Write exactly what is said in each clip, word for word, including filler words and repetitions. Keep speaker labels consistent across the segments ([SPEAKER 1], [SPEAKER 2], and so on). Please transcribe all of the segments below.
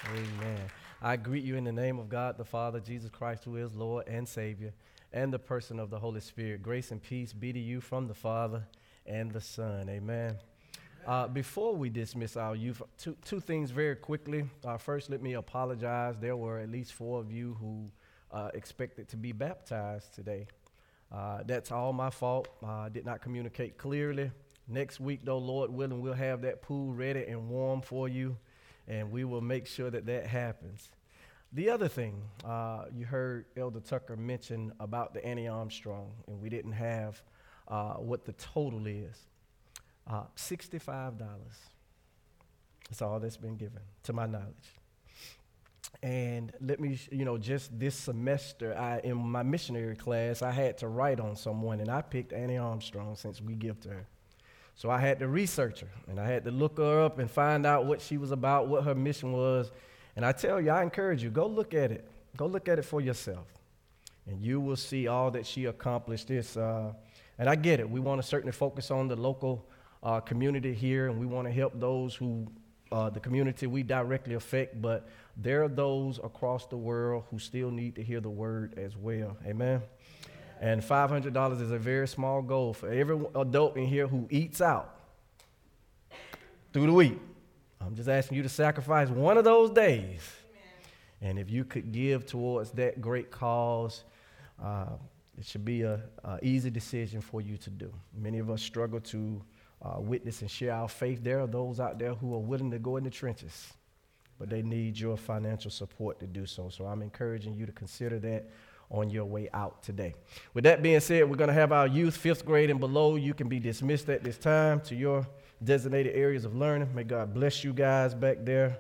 [SPEAKER 1] Amen. I greet you in the name of God the Father, Jesus Christ, who is Lord and Savior, and the person of the Holy Spirit. Grace and peace be to you from the Father and the Son. Amen. Uh, before we dismiss our youth, two, two things very quickly. Uh, first, let me apologize. There were at least four of you who uh, expected to be baptized today. Uh, that's all my fault. I uh, did not communicate clearly. Next week, though, Lord willing, we'll have that pool ready and warm for you, and we will make sure that that happens. The other thing, uh, you heard Elder Tucker mention about the Annie Armstrong, and we didn't have uh, what the total is. Uh, sixty-five dollars. That's all that's been given, to my knowledge. And let me, you know, just this semester, I in my missionary class, I had to write on someone, and I picked Annie Armstrong since we give to her. So I had to research her, and I had to look her up and find out what she was about, what her mission was. And I tell you, I encourage you, go look at it. Go look at it for yourself, and you will see all that she accomplished. This, uh, and I get it. We want to certainly focus on the local uh, community here, and we want to help those who, uh, the community we directly affect, but there are those across the world who still need to hear the word as well. Amen. And five hundred dollars is a very small goal for every adult in here who eats out through the week. I'm just asking you to sacrifice one of those days. Amen. And if you could give towards that great cause, uh, it should be an easy decision for you to do. Many of us struggle to uh, witness and share our faith. There are those out there who are willing to go in the trenches, but they need your financial support to do so. So I'm encouraging you to consider that on your way out today. With that being said, we're going to have our youth, fifth grade and below. You can be dismissed at this time to your designated areas of learning. May God bless you guys back there.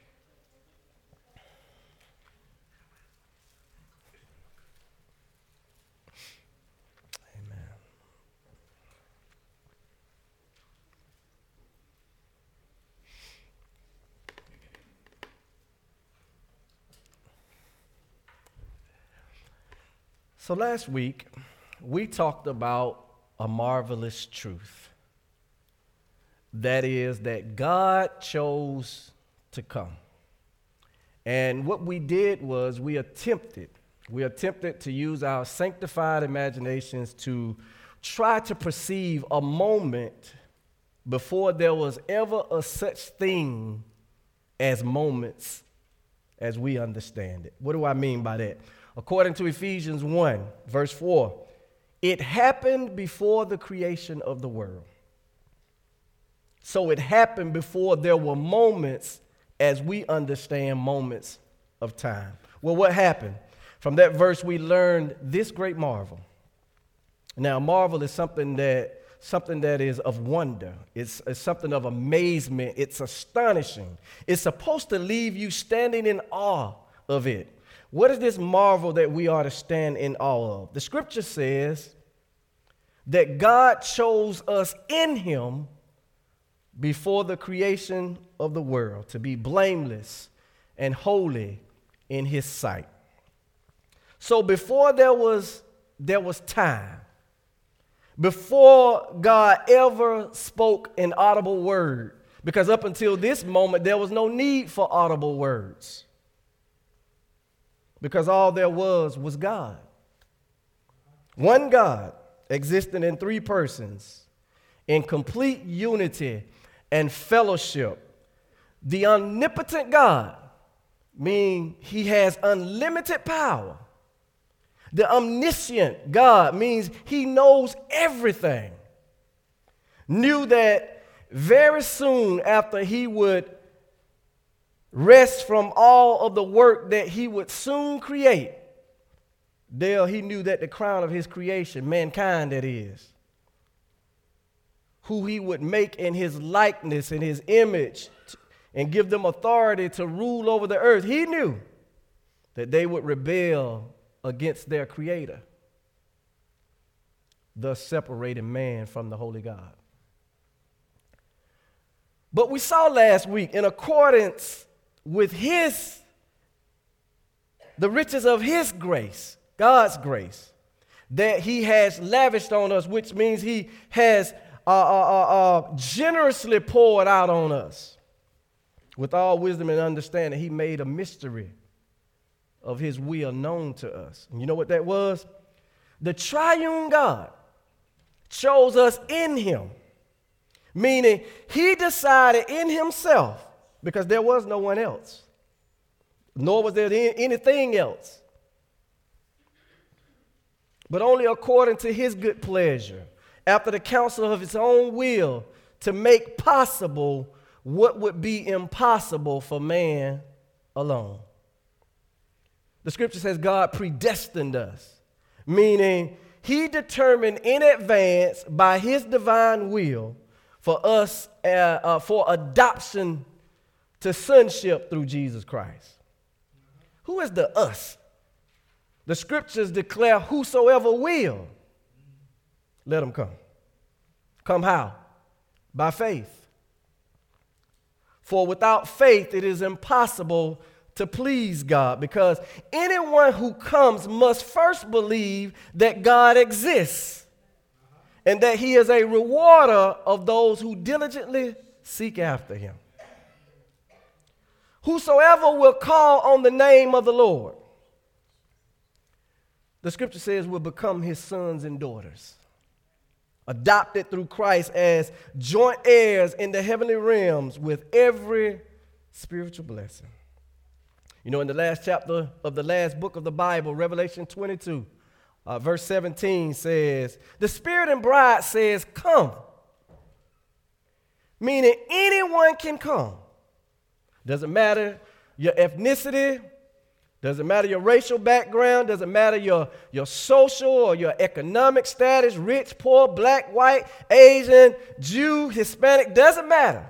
[SPEAKER 1] Amen. So last week, we talked about a marvelous truth. That is that God chose to come. And what we did was we attempted, we attempted to use our sanctified imaginations to try to perceive a moment before there was ever a such thing as moments as we understand it. What do I mean by that? According to Ephesians one, verse four, it happened before the creation of the world. So it happened before there were moments as we understand moments of time. Well, what happened? From that verse, we learned this great marvel. Now, marvel is something that something that is of wonder. It's, it's something of amazement. It's astonishing. It's supposed to leave you standing in awe of it. What is this marvel that we are to stand in awe of? The scripture says that God chose us in him before the creation of the world to be blameless and holy in his sight. So before there was, there was time, before God ever spoke an audible word, because up until this moment, there was no need for audible words. Because all there was was God. One God existing in three persons in complete unity and fellowship. The omnipotent God, meaning he has unlimited power. The omniscient God means he knows everything. Knew that very soon after he would rest from all of the work that he would soon create, there he knew that the crown of his creation, mankind that is, who he would make in his likeness and his image and give them authority to rule over the earth, he knew that they would rebel against their creator, thus separating man from the holy God. But we saw last week, in accordance with his, the riches of his grace, God's grace, that he has lavished on us, which means he has uh, uh, uh, uh, generously poured out on us. with all wisdom and understanding, he made a mystery of his will known to us. And you know what that was? The triune God chose us in him, meaning he decided in himself, because there was no one else, nor was there anything else, but only according to his good pleasure, after the counsel of his own will, to make possible what would be impossible for man alone. The scripture says God predestined us, meaning he determined in advance by his divine will for us, uh, uh, for adoption to sonship through Jesus Christ. Who is the us? The scriptures declare whosoever will, let him come. Come how? By faith. For without faith, it is impossible to please God, because anyone who comes must first believe that God exists and that he is a rewarder of those who diligently seek after him. Whosoever will call on the name of the Lord, the scripture says, will become his sons and daughters, adopted through Christ as joint heirs in the heavenly realms with every spiritual blessing. You know, in the last chapter of the last book of the Bible, Revelation twenty-two, uh, verse seventeen says, the Spirit and bride says, come. Meaning anyone can come. Doesn't matter your ethnicity, doesn't matter your racial background, doesn't matter your, your social or your economic status, rich, poor, black, white, Asian, Jew, Hispanic, doesn't matter.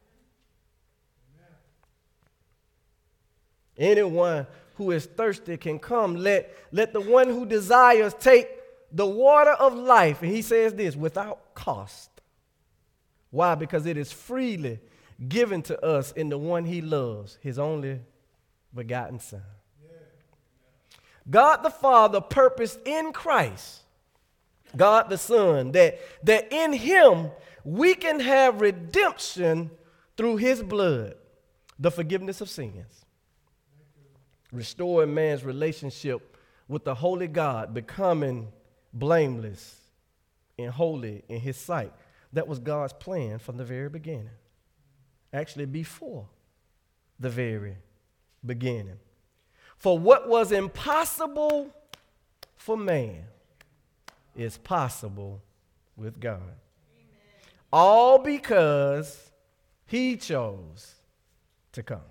[SPEAKER 1] Anyone who is thirsty can come. Let, let the one who desires take the water of life. And he says this, without cost. Why? Because it is freely given to us in the one he loves, his only begotten Son. God the Father purposed in Christ, God the Son, that, that in him we can have redemption through his blood, the forgiveness of sins, restoring man's relationship with the holy God, becoming blameless and holy in his sight. That was God's plan from the very beginning. Actually, before the very beginning. For what was impossible for man is possible with God. Amen. All because he chose to come.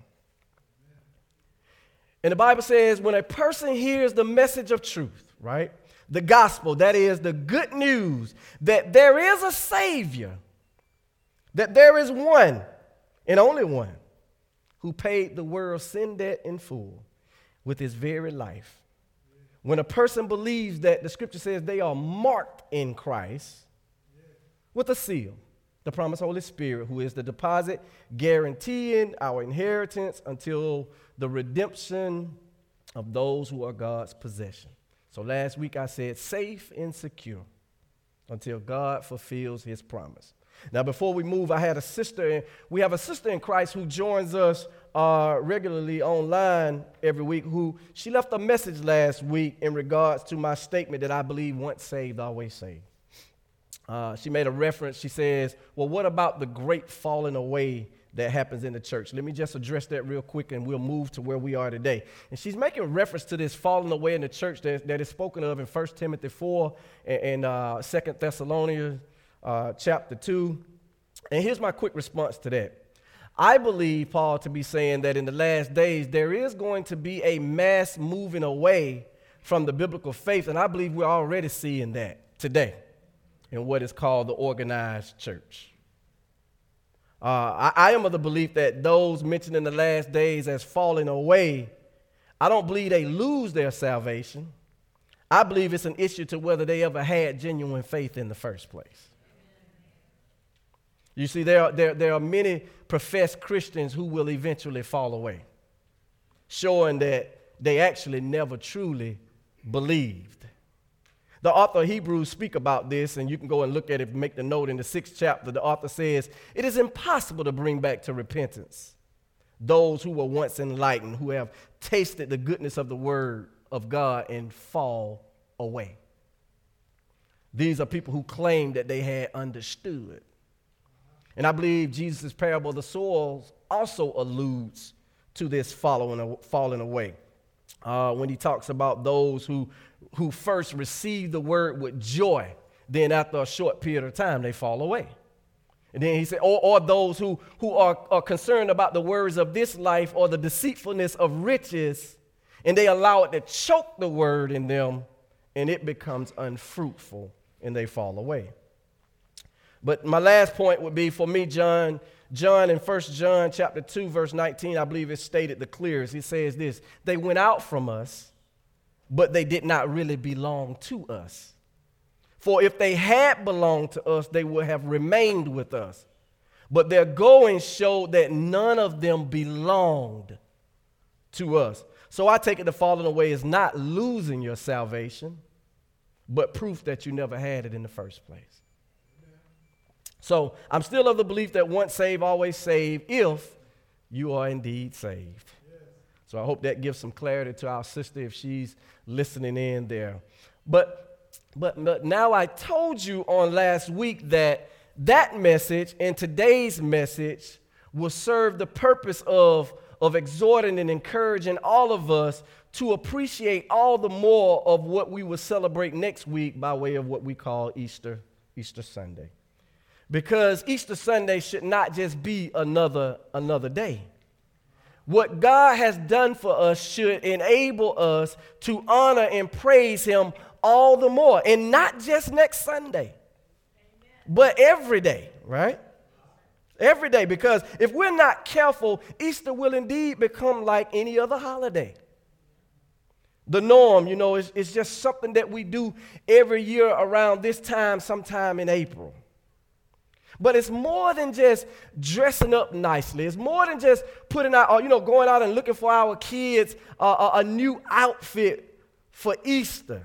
[SPEAKER 1] And the Bible says when a person hears the message of truth, right? The gospel, that is the good news that there is a Savior, that there is one and only one who paid the world's sin debt in full with his very life. When a person believes that, the scripture says they are marked in Christ with a seal, the promised Holy Spirit, who is the deposit guaranteeing our inheritance until the redemption of those who are God's possession. So last week I said safe and secure until God fulfills his promise. Now, before we move, I had a sister, we have a sister in Christ who joins us uh, regularly online every week, who she left a message last week in regards to my statement that I believe once saved, always saved. Uh, she made a reference. She says, well, what about the great falling away that happens in the church? Let me just address that real quick and we'll move to where we are today. And she's making reference to this falling away in the church that, that is spoken of in First Timothy four and, and uh, Second Thessalonians uh, chapter two. And here's my quick response to that. I believe Paul to be saying that in the last days there is going to be a mass moving away from the biblical faith, and I believe we're already seeing that today in what is called the organized church. Uh, I, I am of the belief that those mentioned in the last days as falling away, I don't believe they lose their salvation. I believe it's an issue to whether they ever had genuine faith in the first place. You see, there are, there, there are many professed Christians who will eventually fall away, showing that they actually never truly believed. The author of Hebrews speak about this, and you can go and look at it, make the note in the sixth chapter. The author says, it is impossible to bring back to repentance those who were once enlightened, who have tasted the goodness of the word of God and fall away. These are people who claim that they had understood. And I believe Jesus' parable of the soils also alludes to this following, falling away. Uh, when he talks about those who, who first receive the word with joy, then after a short period of time, they fall away. And then he said, or, or those who, who are, are concerned about the words of this life or the deceitfulness of riches, and they allow it to choke the word in them, and it becomes unfruitful, and they fall away. But my last point would be, for me, John, John in First John chapter two, verse nineteen, I believe it's stated the clearest. He says this: they went out from us, but they did not really belong to us. For if they had belonged to us, they would have remained with us. But their going showed that none of them belonged to us. So I take it the falling away is not losing your salvation, but proof that you never had it in the first place. So I'm still of the belief that once saved, always saved, if you are indeed saved. So I hope that gives some clarity to our sister if she's listening in there. But, but, but now I told you on last week that that message and today's message will serve the purpose of, of exhorting and encouraging all of us to appreciate all the more of what we will celebrate next week by way of what we call Easter, Easter Sunday. Because Easter Sunday should not just be another, another day. What God has done for us should enable us to honor and praise him all the more. And not just next Sunday, but every day, right? Every day. Because if we're not careful, Easter will indeed become like any other holiday. The norm, you know, is, is just something that we do every year around this time, sometime in April. But it's more than just dressing up nicely. It's more than just putting out, or, you know, going out and looking for our kids uh, a, a new outfit for Easter.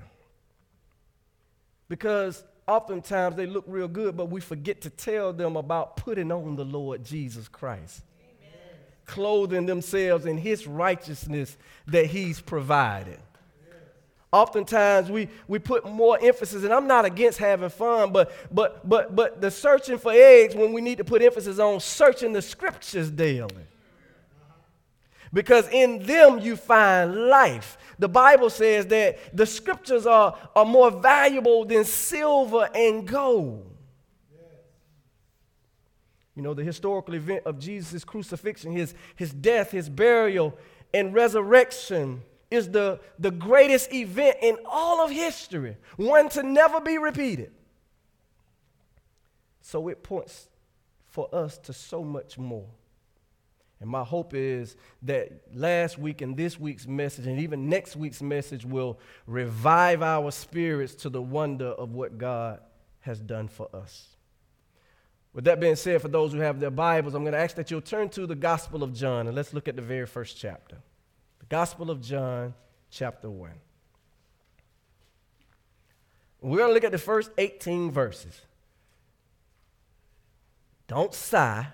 [SPEAKER 1] Because oftentimes they look real good, but we forget to tell them about putting on the Lord Jesus Christ. Amen. Clothing themselves in his righteousness that he's provided. Oftentimes we, we put more emphasis, and I'm not against having fun, but but but but the searching for eggs when we need to put emphasis on searching the scriptures daily. Because in them you find life. The Bible says that the scriptures are, are more valuable than silver and gold. You know, the historical event of Jesus' crucifixion, his, his death, his burial, and resurrection is the, the greatest event in all of history, one to never be repeated. So it points for us to so much more. And my hope is that last week and this week's message and even next week's message will revive our spirits to the wonder of what God has done for us. With that being said, for those who have their Bibles, I'm going to ask that you'll turn to the Gospel of John, and let's look at the very first chapter. Gospel of John, chapter one. We're going to look at the first eighteen verses. Don't sigh.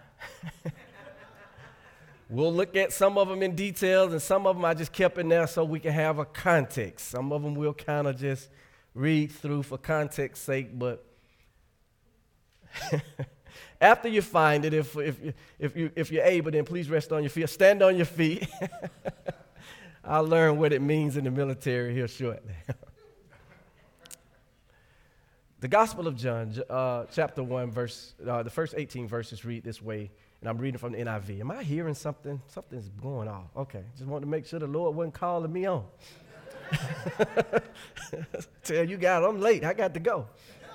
[SPEAKER 1] We'll look at some of them in detail, and some of them I just kept in there so we can have a context. Some of them we'll kind of just read through for context's sake, but after you find it, if, if, if, you, if you're able, then please rest on your feet. Stand on your feet. I'll learn what it means in the military here shortly. The Gospel of John, uh, chapter one, verse, uh, the first eighteen verses read this way, and I'm reading from the N I V. Am I hearing something? Something's going on. Okay, just wanted to make sure the Lord wasn't calling me on. Tell you guys, I'm late. I got to go.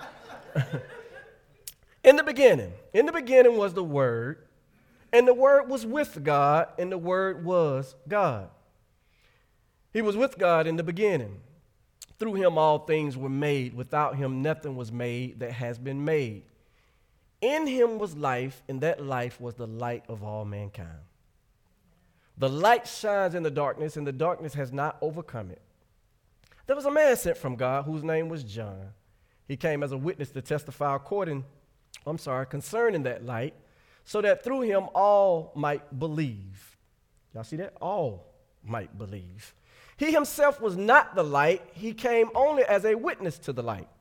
[SPEAKER 1] In the beginning, in the beginning was the Word, and the Word was with God, and the Word was God. He was with God in the beginning. Through him all things were made. Without him nothing was made that has been made. In him was life, and that life was the light of all mankind. The light shines in the darkness, and the darkness has not overcome it. There was a man sent from God whose name was John. He came as a witness to testify according, I'm sorry, concerning that light, so that through him all might believe. Y'all see that? All might believe. He himself was not the light. He came only as a witness to the light.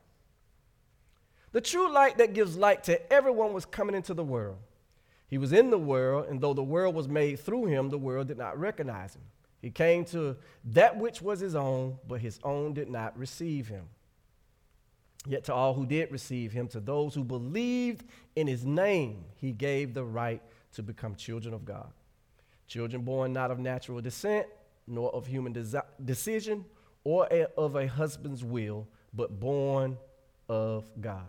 [SPEAKER 1] The true light that gives light to everyone was coming into the world. He was in the world, and though the world was made through him, the world did not recognize him. He came to that which was his own, but his own did not receive him. Yet to all who did receive him, to those who believed in his name, he gave the right to become children of God. Children born not of natural descent, nor of human desi- decision, or a, of a husband's will, but born of God.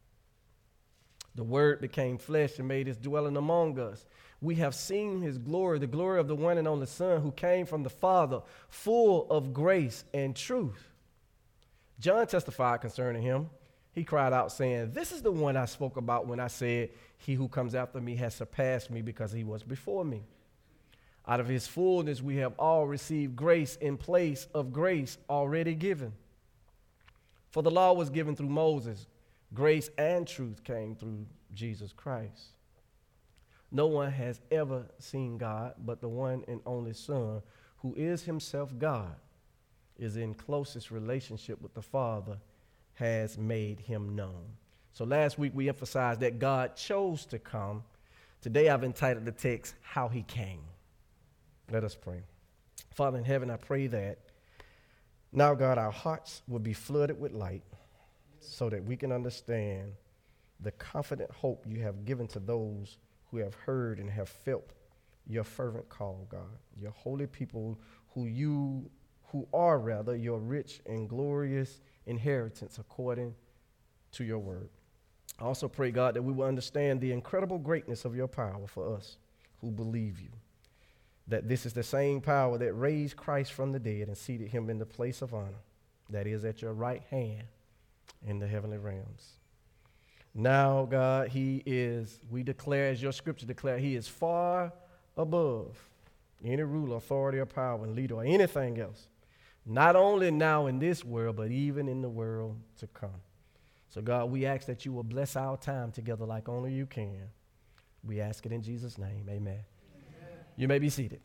[SPEAKER 1] The Word became flesh and made his dwelling among us. We have seen his glory, the glory of the one and only Son who came from the Father, full of grace and truth. John testified concerning him. He cried out saying, "This is the one I spoke about when I said, he who comes after me has surpassed me because he was before me." Out of his fullness we have all received grace in place of grace already given. For the law was given through Moses. Grace and truth came through Jesus Christ. No one has ever seen God, but the one and only Son, who is himself God, is in closest relationship with the Father, has made him known. So last week we emphasized that God chose to come. Today I've entitled the text, How He Came. Let us pray. Father in heaven, I pray that now, God, our hearts will be flooded with light so that we can understand the confident hope you have given to those who have heard and have felt your fervent call, God, your holy people who you, who are rather your rich and glorious inheritance according to your word. I also pray, God, that we will understand the incredible greatness of your power for us who believe you, that this is the same power that raised Christ from the dead and seated him in the place of honor, that is at your right hand in the heavenly realms. Now, God, he is, we declare, as your scripture declare, he is far above any ruler, authority, or power, and leader, or anything else, not only now in this world, but even in the world to come. So, God, we ask that you will bless our time together like only you can. We ask it in Jesus' name. Amen. Amen. You may be seated.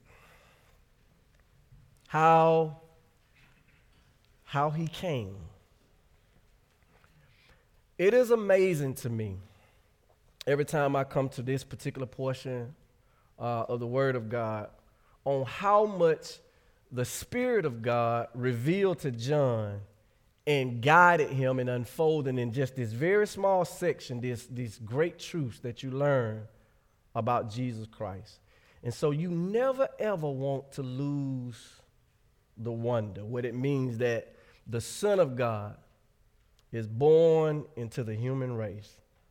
[SPEAKER 1] How, how he came. It is amazing to me every time I come to this particular portion uh, of the Word of God on how much the Spirit of God revealed to John and guided him in unfolding in just this very small section, this, these great truths that you learn about Jesus Christ. And so you never, ever want to lose the wonder, what it means that the Son of God is born into the human race.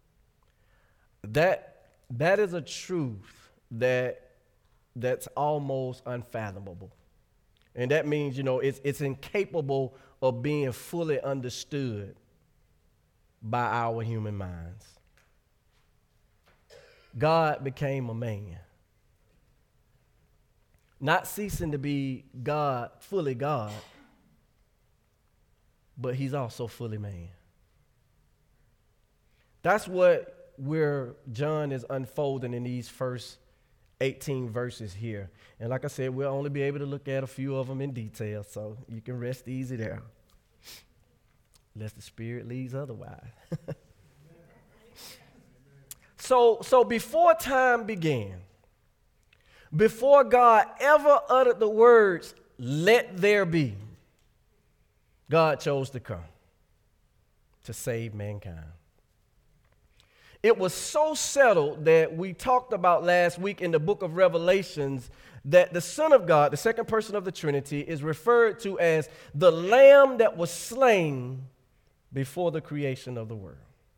[SPEAKER 1] That, that is a truth that, that's almost unfathomable. And that means, you know, it's, it's incapable of being fully understood by our human minds. God became a man, not ceasing to be God, fully God, but he's also fully man. That's what we're, John is unfolding in these first eighteen verses here. And like I said, we'll only be able to look at a few of them in detail, so you can rest easy there, lest the Spirit leads otherwise. so, so before time began, before God ever uttered the words, "Let there be," God chose to come to save mankind. It was so settled that we talked about last week in the book of Revelations that the Son of God, the second person of the Trinity, is referred to as the Lamb that was slain before the creation of the world.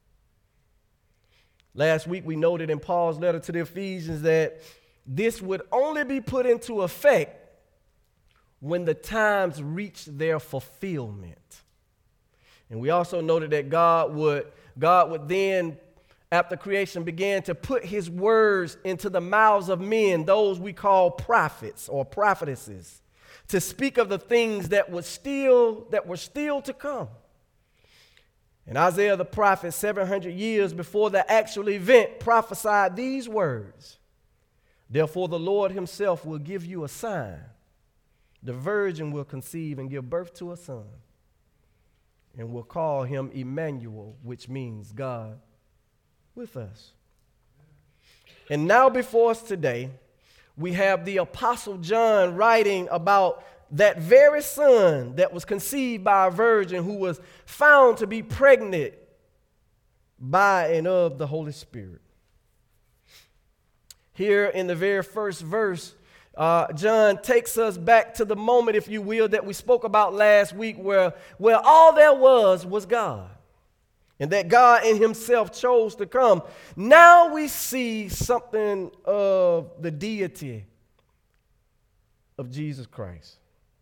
[SPEAKER 1] Last week we noted in Paul's letter to the Ephesians that this would only be put into effect when the times reached their fulfillment. And we also noted that God would, God would then, after creation, began to put his words into the mouths of men, those we call prophets or prophetesses, to speak of the things that were still, that were still to come. And Isaiah the prophet, seven hundred years before the actual event, prophesied these words: Therefore, the Lord himself will give you a sign. The virgin will conceive and give birth to a son, and will call him Emmanuel, which means God with us. And now before us today, we have the Apostle John writing about that very son that was conceived by a virgin who was found to be pregnant by and of the Holy Spirit. Here in the very first verse, uh, John takes us back to the moment, if you will, that we spoke about last week where, where all there was was God. And that God in himself chose to come. Now we see something of the deity of Jesus Christ.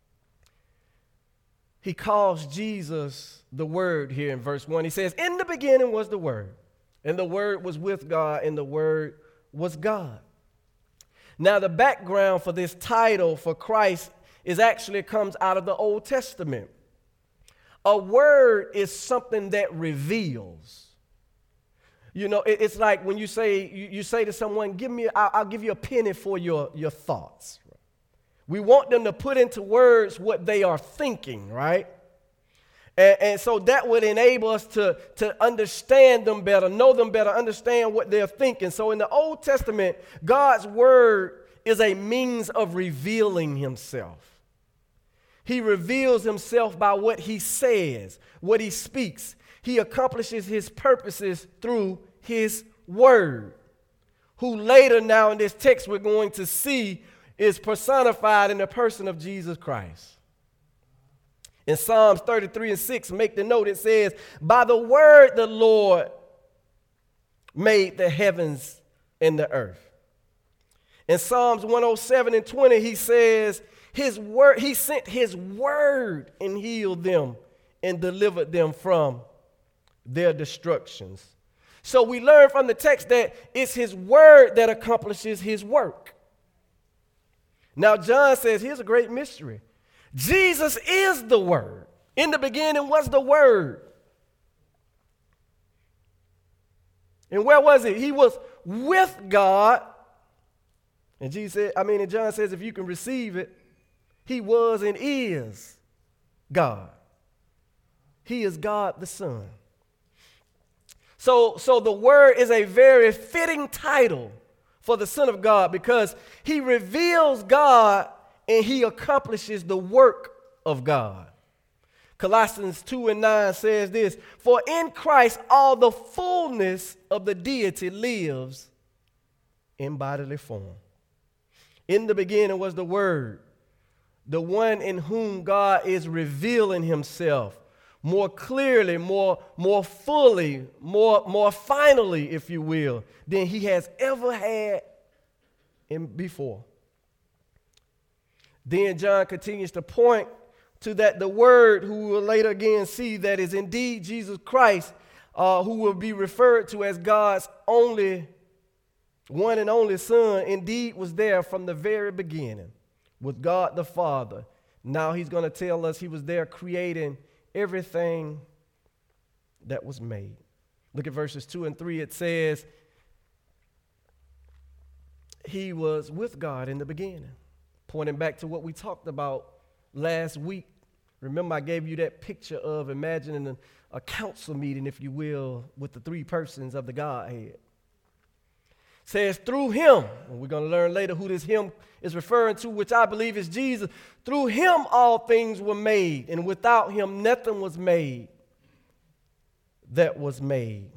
[SPEAKER 1] He calls Jesus the Word here in verse one. He says, in the beginning was the Word, and the Word was with God, and the Word was God. Now the background for this title for Christ is actually comes out of the Old Testament. A word is something that reveals. You know, it, it's like when you say you, you say to someone, "Give me, I'll, I'll give you a penny for your, your thoughts." We want them to put into words what they are thinking, right? And, and so that would enable us to, to understand them better, know them better, understand what they're thinking. So in the Old Testament, God's word is a means of revealing himself. He reveals himself by what he says, what he speaks. He accomplishes his purposes through his word, who later now in this text we're going to see is personified in the person of Jesus Christ. In Psalms thirty-three and six, make the note, it says, by the word the Lord made the heavens and the earth. In Psalms one oh seven and twenty, he says, His word, he sent his word and healed them and delivered them from their destructions. So we learn from the text that it's his word that accomplishes his work. Now John says, here's a great mystery. Jesus is the word. In the beginning was the word. And where was he? He was with God. And Jesus said, I mean, and John says, if you can receive it, he was and is God. He is God the Son. So, so the Word is a very fitting title for the Son of God because he reveals God and he accomplishes the work of God. Colossians two and nine says this, for in Christ all the fullness of the deity lives in bodily form. In the beginning was the Word, the one in whom God is revealing himself more clearly, more, more fully, more, more finally, if you will, than he has ever had in before. Then John continues to point to that the Word, who will later again see that is indeed Jesus Christ, uh, who will be referred to as God's only, one and only Son, indeed was there from the very beginning with God the Father. Now he's going to tell us he was there creating everything that was made. Look at verses two and three. It says, he was with God in the beginning, pointing back to what we talked about last week. Remember, I gave you that picture of imagining a, a council meeting, if you will, with the three persons of the Godhead. Says through him, and we're going to learn later who this him is referring to, which I believe is Jesus. Through him all things were made, and without him nothing was made that was made.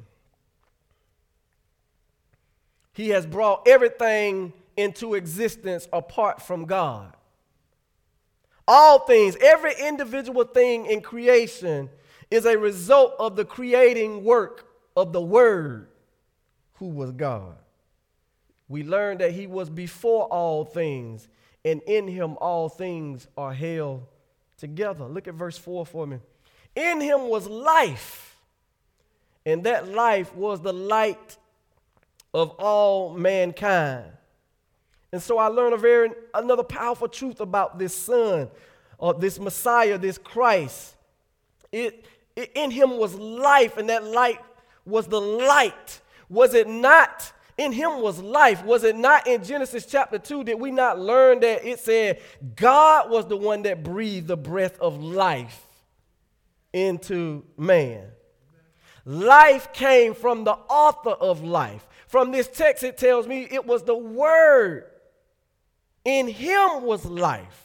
[SPEAKER 1] He has brought everything into existence apart from God. All things, every individual thing in creation is a result of the creating work of the Word, who was God. We learned that he was before all things, and in him all things are held together. Look at verse four for me. In him was life, and that life was the light of all mankind. And so I learned a very another powerful truth about this Son, or this Messiah, this Christ. It, it in him was life, and that light was the light. Was it not In him was life. Was it not in Genesis chapter two? Did we not learn that it said God was the one that breathed the breath of life into man? Life came from the author of life. From this text, it tells me it was the Word. In him was life.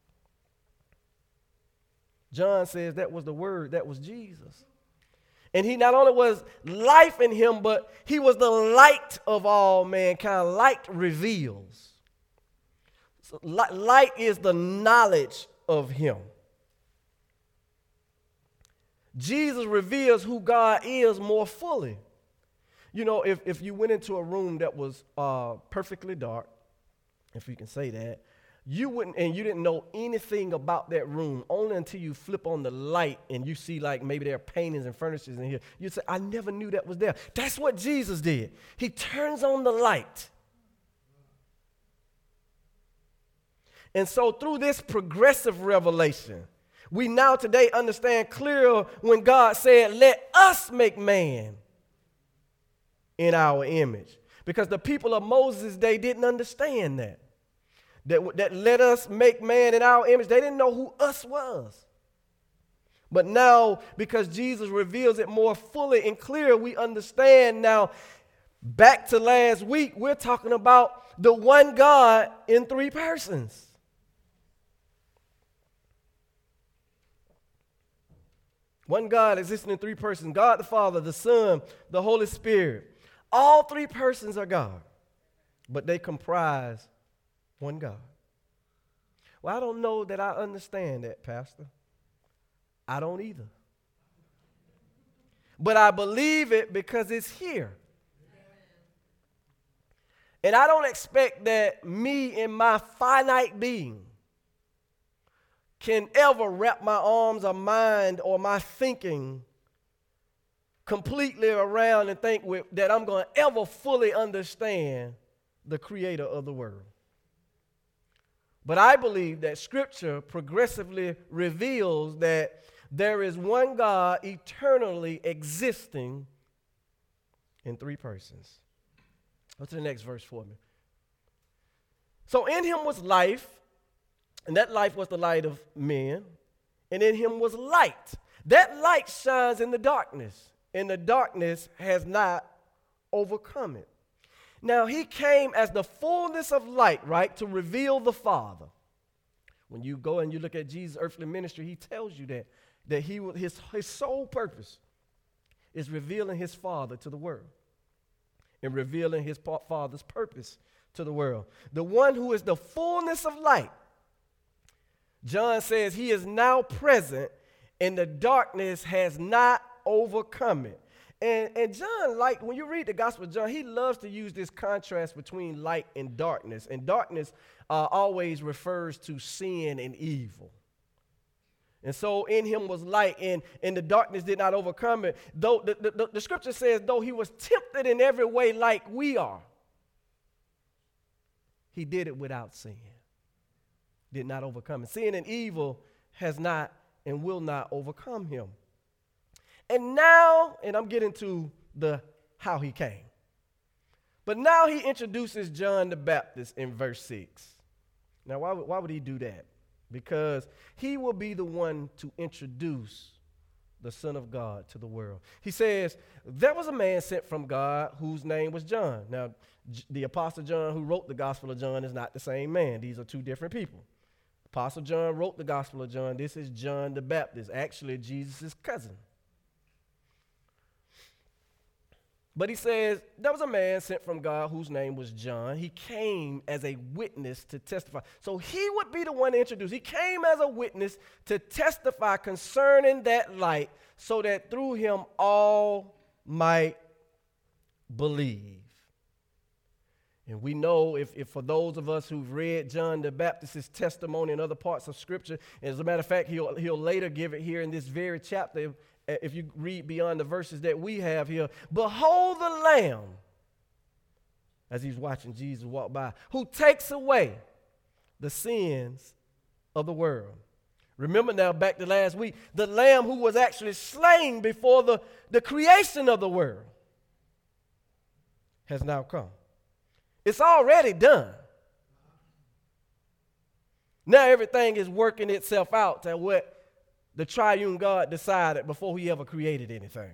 [SPEAKER 1] John says that was the Word, that was Jesus. And he not only was life in him, but he was the light of all mankind. Light reveals. So light is the knowledge of him. Jesus reveals who God is more fully. You know, if, if you went into a room that was uh, perfectly dark, if you can say that, you wouldn't, and you didn't know anything about that room only until you flip on the light and you see like maybe there are paintings and furnitures in here. You'd say, I never knew that was there. That's what Jesus did. He turns on the light. And so through this progressive revelation, we now today understand clearer when God said, let us make man in our image. Because the people of Moses' day didn't understand that. That, that let us make man in our image. They didn't know who us was. But now, because Jesus reveals it more fully and clear, we understand now. Back to last week, we're talking about the one God in three persons. One God existing in three persons. God the Father, the Son, the Holy Spirit. All three persons are God, but they comprise one God. Well, I don't know that I understand that, Pastor. I don't either. But I believe it because it's here. And I don't expect that me in my finite being can ever wrap my arms or mind or my thinking completely around and think with, that I'm going to ever fully understand the creator of the world. But I believe that Scripture progressively reveals that there is one God eternally existing in three persons. Go to the next verse for me. So in him was life, and that life was the light of men, and in him was light. That light shines in the darkness, and the darkness has not overcome it. Now, he came as the fullness of light, right, to reveal the Father. When you go and you look at Jesus' earthly ministry, he tells you that, that he his, his sole purpose is revealing his Father to the world and revealing his Father's purpose to the world. The one who is the fullness of light, John says he is now present and the darkness has not overcome it. And, and John, like when you read the Gospel of John, he loves to use this contrast between light and darkness. And darkness uh, always refers to sin and evil. And so in him was light, and, and the darkness did not overcome it. Though the, the, the scripture says, though he was tempted in every way like we are, he did it without sin. Did not overcome it. Sin and evil has not and will not overcome him. And now, and I'm getting to the how he came. But now he introduces John the Baptist in verse six. Now, why would, why would he do that? Because he will be the one to introduce the Son of God to the world. He says, there was a man sent from God whose name was John. Now, J- the Apostle John who wrote the Gospel of John is not the same man. These are two different people. Apostle John wrote the Gospel of John. This is John the Baptist, actually Jesus' cousin. But he says, there was a man sent from God whose name was John. He came as a witness to testify. So he would be the one to introduce. He came as a witness to testify concerning that light so that through him all might believe. And we know if, if for those of us who've read John the Baptist's testimony in other parts of Scripture, as a matter of fact, he'll, he'll later give it here in this very chapter, if you read beyond the verses that we have here. Behold the Lamb, as he's watching Jesus walk by, who takes away the sins of the world. Remember now, back to last week, the Lamb who was actually slain before the, the creation of the world has now come. It's already done. Now everything is working itself out to what the triune God decided before he ever created anything.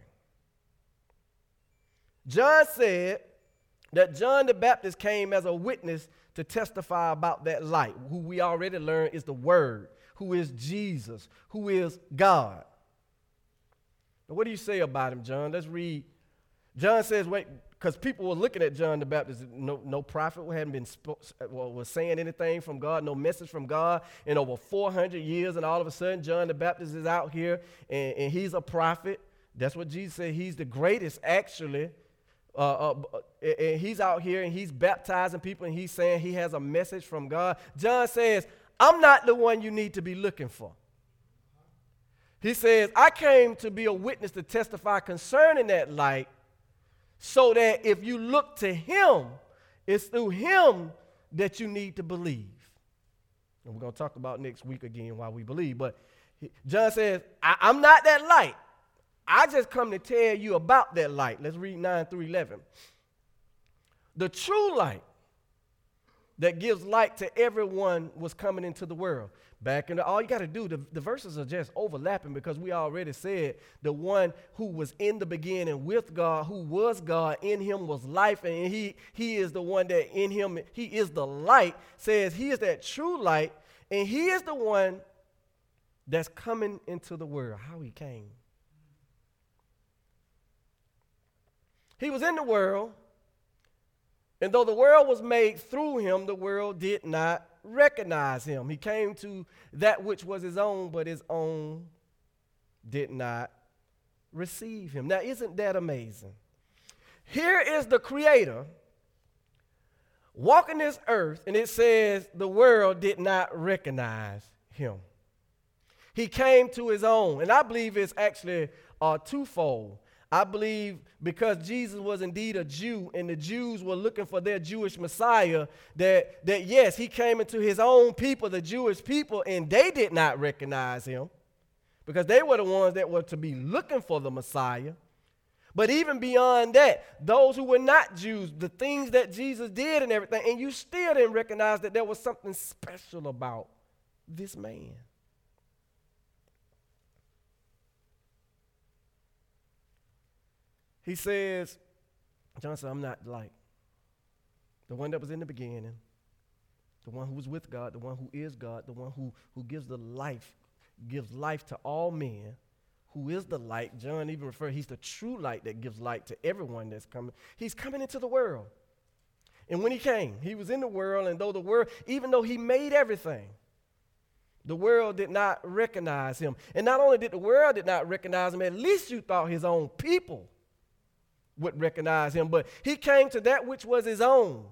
[SPEAKER 1] John said that John the Baptist came as a witness to testify about that light, who we already learned is the Word, who is Jesus, who is God. Now, what do you say about him, John? Let's read. John says, wait, because people were looking at John the Baptist. No, no prophet hadn't been sp- well, was saying anything from God, no message from God in over four hundred years. And all of a sudden, John the Baptist is out here, and, and he's a prophet. That's what Jesus said. He's the greatest, actually. Uh, uh, and he's out here, and he's baptizing people, and he's saying he has a message from God. John says, I'm not the one you need to be looking for. He says, I came to be a witness to testify concerning that light, so that if you look to him, it's through him that you need to believe. And we're going to talk about next week again why we believe. But he, John says, I, I'm not that light. I just come to tell you about that light. Let's read nine through eleven. The true light that gives light to everyone was coming into the world. Back in the, all you got to do, the, the verses are just overlapping because we already said the one who was in the beginning with God, who was God, in him was life, and he, he is the one that in him, he is the light, says he is that true light, and he is the one that's coming into the world, how he came. He was in the world, and though the world was made through him, the world did not recognize him. He came to that which was his own, but his own did not receive him. Now, isn't that amazing? Here is the Creator walking this earth, and it says the world did not recognize him. He came to his own, and I believe it's actually uh, twofold. I believe because Jesus was indeed a Jew and the Jews were looking for their Jewish Messiah, that, that yes, he came into his own people, the Jewish people, and they did not recognize him because they were the ones that were to be looking for the Messiah. But even beyond that, those who were not Jews, the things that Jesus did and everything, and you still didn't recognize that there was something special about this man. He says, John said, I'm not like the one that was in the beginning, the one who was with God, the one who is God, the one who, who gives the life, gives life to all men, who is the light. John even referred, he's the true light that gives light to everyone that's coming. He's coming into the world. And when he came, he was in the world, and though the world, even though he made everything, the world did not recognize him. And not only did the world did not recognize him, at least you thought his own people would recognize him, but he came to that which was his own.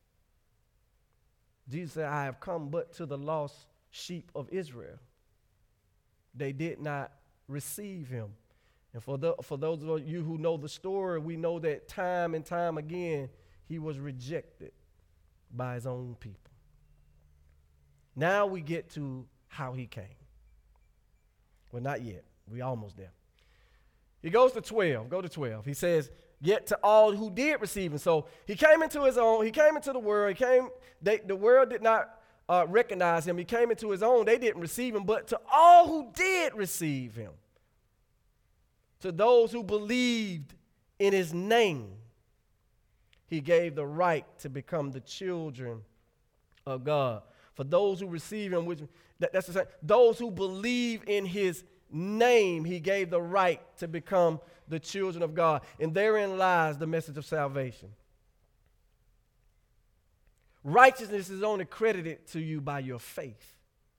[SPEAKER 1] Jesus said, I have come but to the lost sheep of Israel. They did not receive him. And for, the, for those of you who know the story, we know that time and time again, he was rejected by his own people. Now we get to how he came. Well, not yet. We almost there. He goes to twelve. Go to twelve. He says, yet to all who did receive him. So he came into his own. He came into the world. He came. They, the world did not uh, recognize him. He came into his own. They didn't receive him. But to all who did receive him, to those who believed in his name, he gave the right to become the children of God. For those who receive him, which that, that's the same. Those who believe in his name, he gave the right to become the children of God. And therein lies the message of salvation. Righteousness is only credited to you by your faith.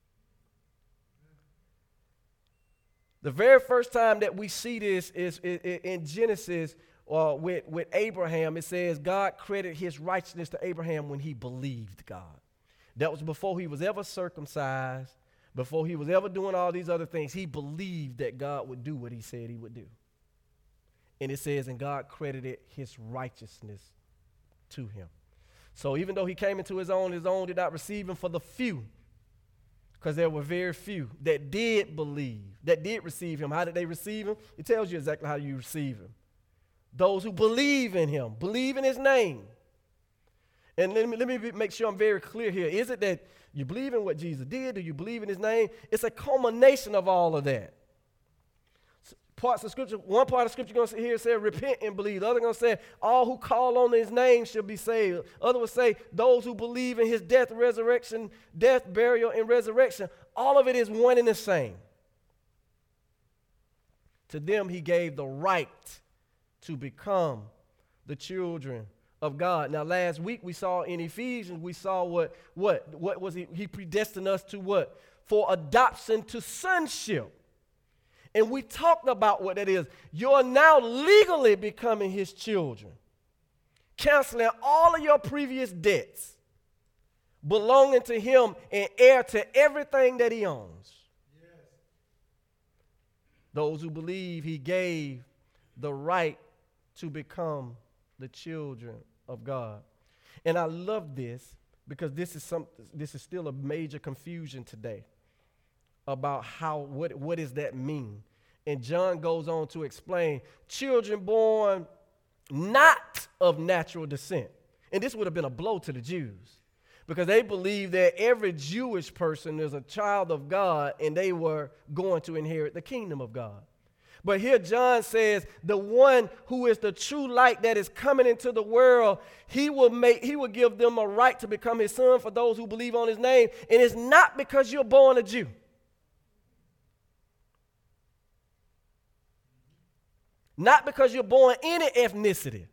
[SPEAKER 1] The very first time that we see this is in Genesis uh, with, with Abraham. It says God credited his righteousness to Abraham when he believed God. That was before he was ever circumcised, before he was ever doing all these other things. He believed that God would do what he said he would do. And it says, and God credited his righteousness to him. So even though he came into his own, his own did not receive him. For the few, because there were very few that did believe, that did receive him. How did they receive him? It tells you exactly how you receive him. Those who believe in him, believe in his name. And let me, let me be, make sure I'm very clear here. Is it that you believe in what Jesus did? Do you believe in his name? It's a culmination of all of that. Parts of scripture, one part of scripture going to hear say, repent and believe. The other going to say, all who call on his name shall be saved. Other will say, those who believe in his death, resurrection, death, burial, and resurrection. All of it is one and the same. To them he gave the right to become the children of God. Now, last week we saw in Ephesians, we saw what, what, what was he? He predestined us to what? For adoption to sonship. And we talked about what that is. You're now legally becoming his children, canceling all of your previous debts, belonging to him and heir to everything that he owns. Yes. Those who believe he gave the right to become the children of God. And I love this because this is some, this is still a major confusion today about how, what, what does that mean? And John goes on to explain, children born not of natural descent. And this would have been a blow to the Jews because they believed that every Jewish person is a child of God and they were going to inherit the kingdom of God. But here John says the one who is the true light that is coming into the world, he will make, he will give them a right to become his son for those who believe on his name. And it's not because you're born a Jew. Not because you're born any ethnicity.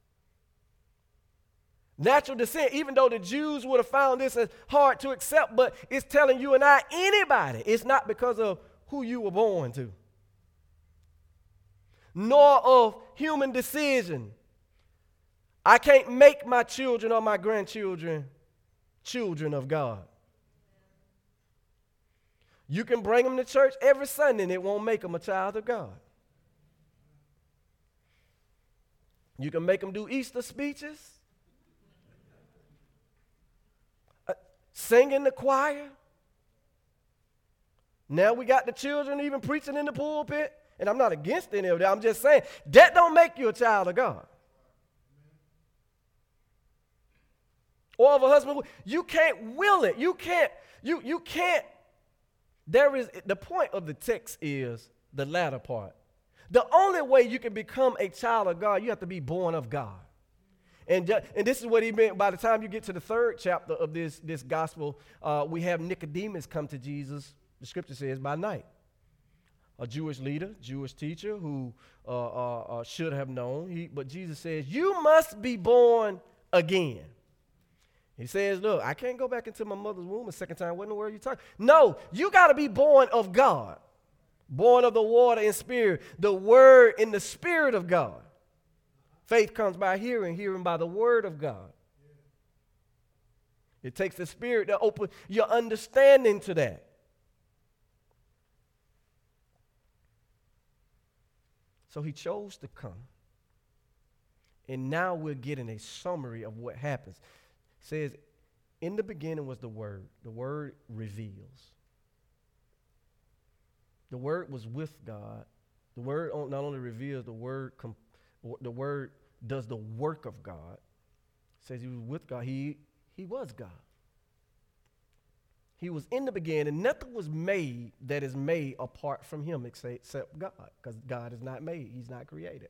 [SPEAKER 1] Natural descent, even though the Jews would have found this as hard to accept, but it's telling you and I, anybody, it's not because of who you were born to. Nor of human decision. I can't make my children or my grandchildren children of God. You can bring them to church every Sunday and it won't make them a child of God. You can make them do Easter speeches, uh, sing in the choir. Now we got the children even preaching in the pulpit. And I'm not against any of that. I'm just saying that don't make you a child of God. Or of a husband. You can't will it. You can't, you, you can't. There is, the point of the text is the latter part. The only way you can become a child of God, you have to be born of God. And, and this is what he meant. By the time you get to the third chapter of this, this gospel, uh, we have Nicodemus come to Jesus, the scripture says, by night. A Jewish leader, Jewish teacher who uh, uh, uh, should have known. He, but Jesus says, you must be born again. He says, look, I can't go back into my mother's womb a second time. What in the world are you talking? No, you got to be born of God. Born of the water and spirit, the word in the spirit of God. Faith comes by hearing, hearing by the word of God. It takes the spirit to open your understanding to that. So he chose to come. And now we're getting a summary of what happens. It says, in the beginning was the word. The word reveals. The word was with God. The word not only reveals, the word com- the word does the work of God. It says he was with God. He, he was God. He was in the beginning. Nothing was made that is made apart from him except God, because God is not made. He's not created.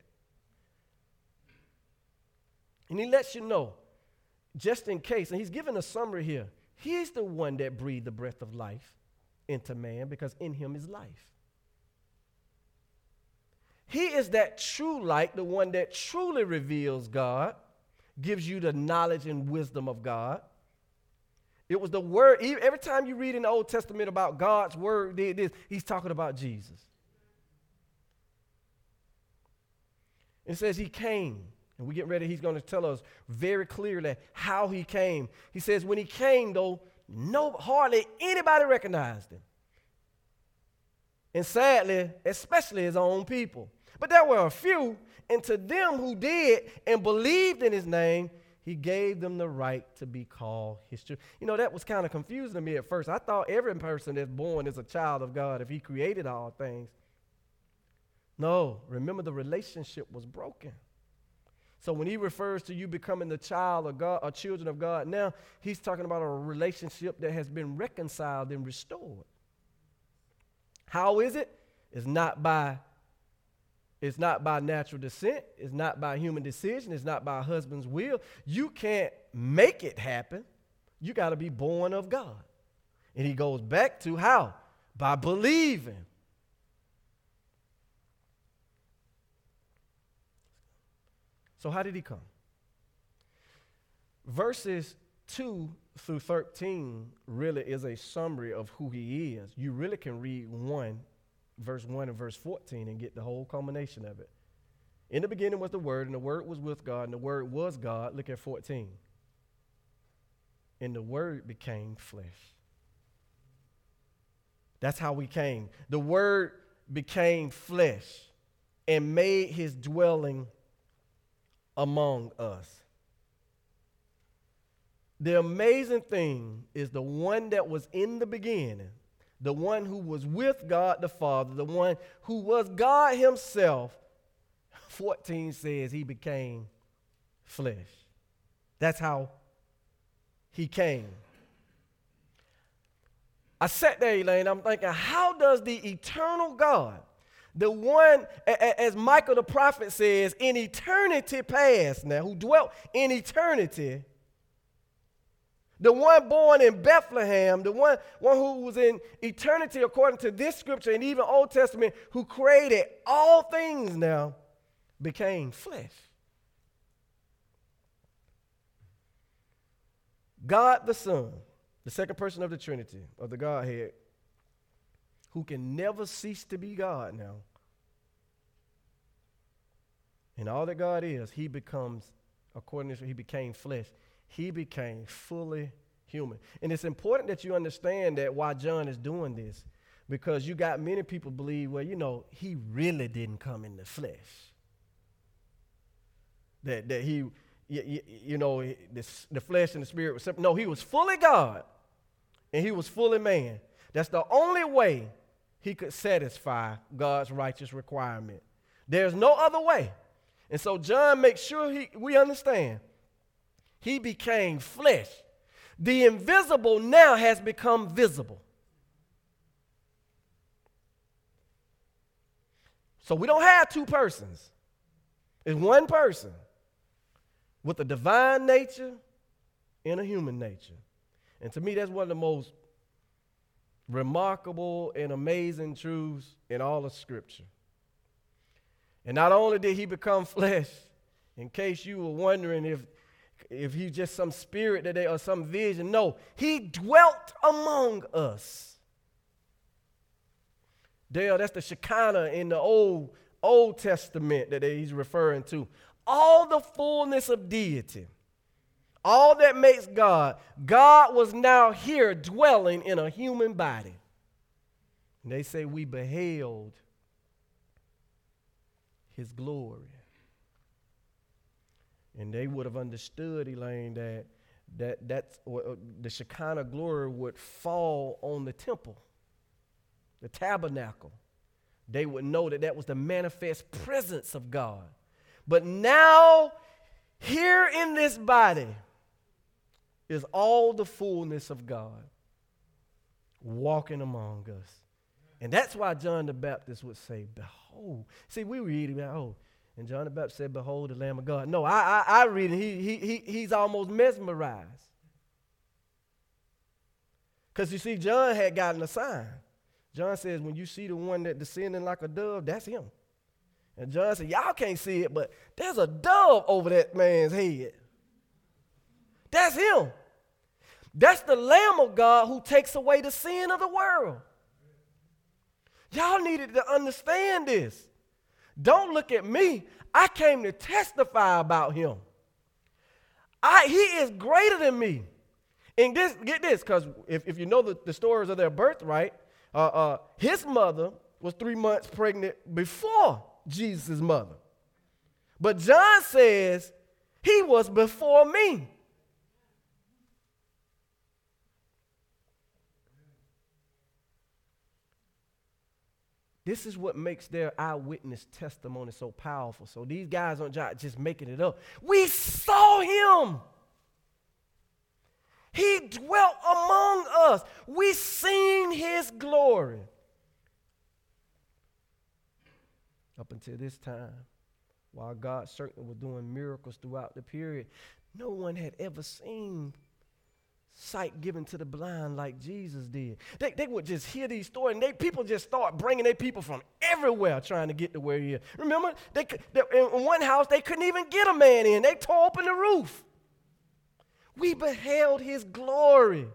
[SPEAKER 1] And he lets you know, just in case, and he's giving a summary here. He's the one that breathed the breath of life into man because in him is life. He is that true light, the one that truly reveals God, gives you the knowledge and wisdom of God. It was the word. Every time you read in the Old Testament about God's word, he's talking about Jesus. It says he came. And we get ready, he's going to tell us very clearly how he came. He says when he came, though, no, hardly anybody recognized him. And sadly, especially his own people. But there were a few, and to them who did and believed in his name, he gave them the right to be called his children. You know, that was kind of confusing to me at first. I thought every person that's born is a child of God if he created all things. No, remember the relationship was broken. So when he refers to you becoming the child of God or children of God, now he's talking about a relationship that has been reconciled and restored. How is it? It's not by It's not by natural descent. It's not by human decision. It's not by a husband's will. You can't make it happen. You got to be born of God. And he goes back to how? By believing. So how did he come? Verses two through thirteen really is a summary of who he is. You really can read one, verse one and verse fourteen and get the whole culmination of it. In the beginning was the Word, and the Word was with God, and the Word was God. Look at fourteen. And the Word became flesh. That's how we came. The Word became flesh and made his dwelling among us. The amazing thing is the one that was in the beginning, the one who was with God the Father, the one who was God himself, fourteen says he became flesh. That's how he came. I sat there, Elaine, I'm thinking, how does the eternal God, the one, as Michael the prophet says, in eternity past now, who dwelt in eternity, the one born in Bethlehem, the one, one who was in eternity according to this scripture and even Old Testament, who created all things now, became flesh. God the Son, the second person of the Trinity, of the Godhead, who can never cease to be God now. And all that God is, he becomes, according to, he became flesh. He became fully human. And it's important that you understand that why John is doing this, because you got many people believe, well, you know, he really didn't come in the flesh. That, that he, you, you know, the, the flesh and the spirit was separate. No, he was fully God and he was fully man. That's the only way he could satisfy God's righteous requirement. There's no other way. And so John makes sure he, we understand. He became flesh. The invisible now has become visible. So we don't have two persons. It's one person with a divine nature and a human nature. And to me, that's one of the most remarkable and amazing truths in all of Scripture. And not only did he become flesh, in case you were wondering if if he's just some spirit that they or some vision, no, he dwelt among us. Dale, that's the Shekinah in the Old, Old Testament that he's referring to. All the fullness of deity, all that makes God, God was now here dwelling in a human body. And they say we beheld his glory. And they would have understood, Elaine, that that that's, or, the Shekinah glory would fall on the temple, the tabernacle. They would know that that was the manifest presence of God. But now, here in this body is all the fullness of God walking among us. And that's why John the Baptist would say, behold. See, we read about, oh, and John the Baptist said, behold, the Lamb of God. No, I, I, I read it. He, he, he, he's almost mesmerized. Because you see, John had gotten a sign. John says, when you see the one that descending like a dove, that's him. And John said, y'all can't see it, but there's a dove over that man's head. That's him. That's the Lamb of God who takes away the sin of the world. Y'all needed to understand this. Don't look at me. I came to testify about him. I, he is greater than me. And this, get this, because if, if you know the, the stories of their birthright, uh, uh, his mother was three months pregnant before Jesus' mother. But John says he was before me. This is what makes their eyewitness testimony so powerful. So these guys aren't just making it up. We saw him. He dwelt among us. We seen his glory. Up until this time, while God certainly was doing miracles throughout the period, no one had ever seen sight given to the blind like Jesus did. They, they would just hear these stories, and they, people just start bringing their people from everywhere trying to get to where he is. Remember, they, they, in one house, they couldn't even get a man in. They tore open the roof. We beheld his glory,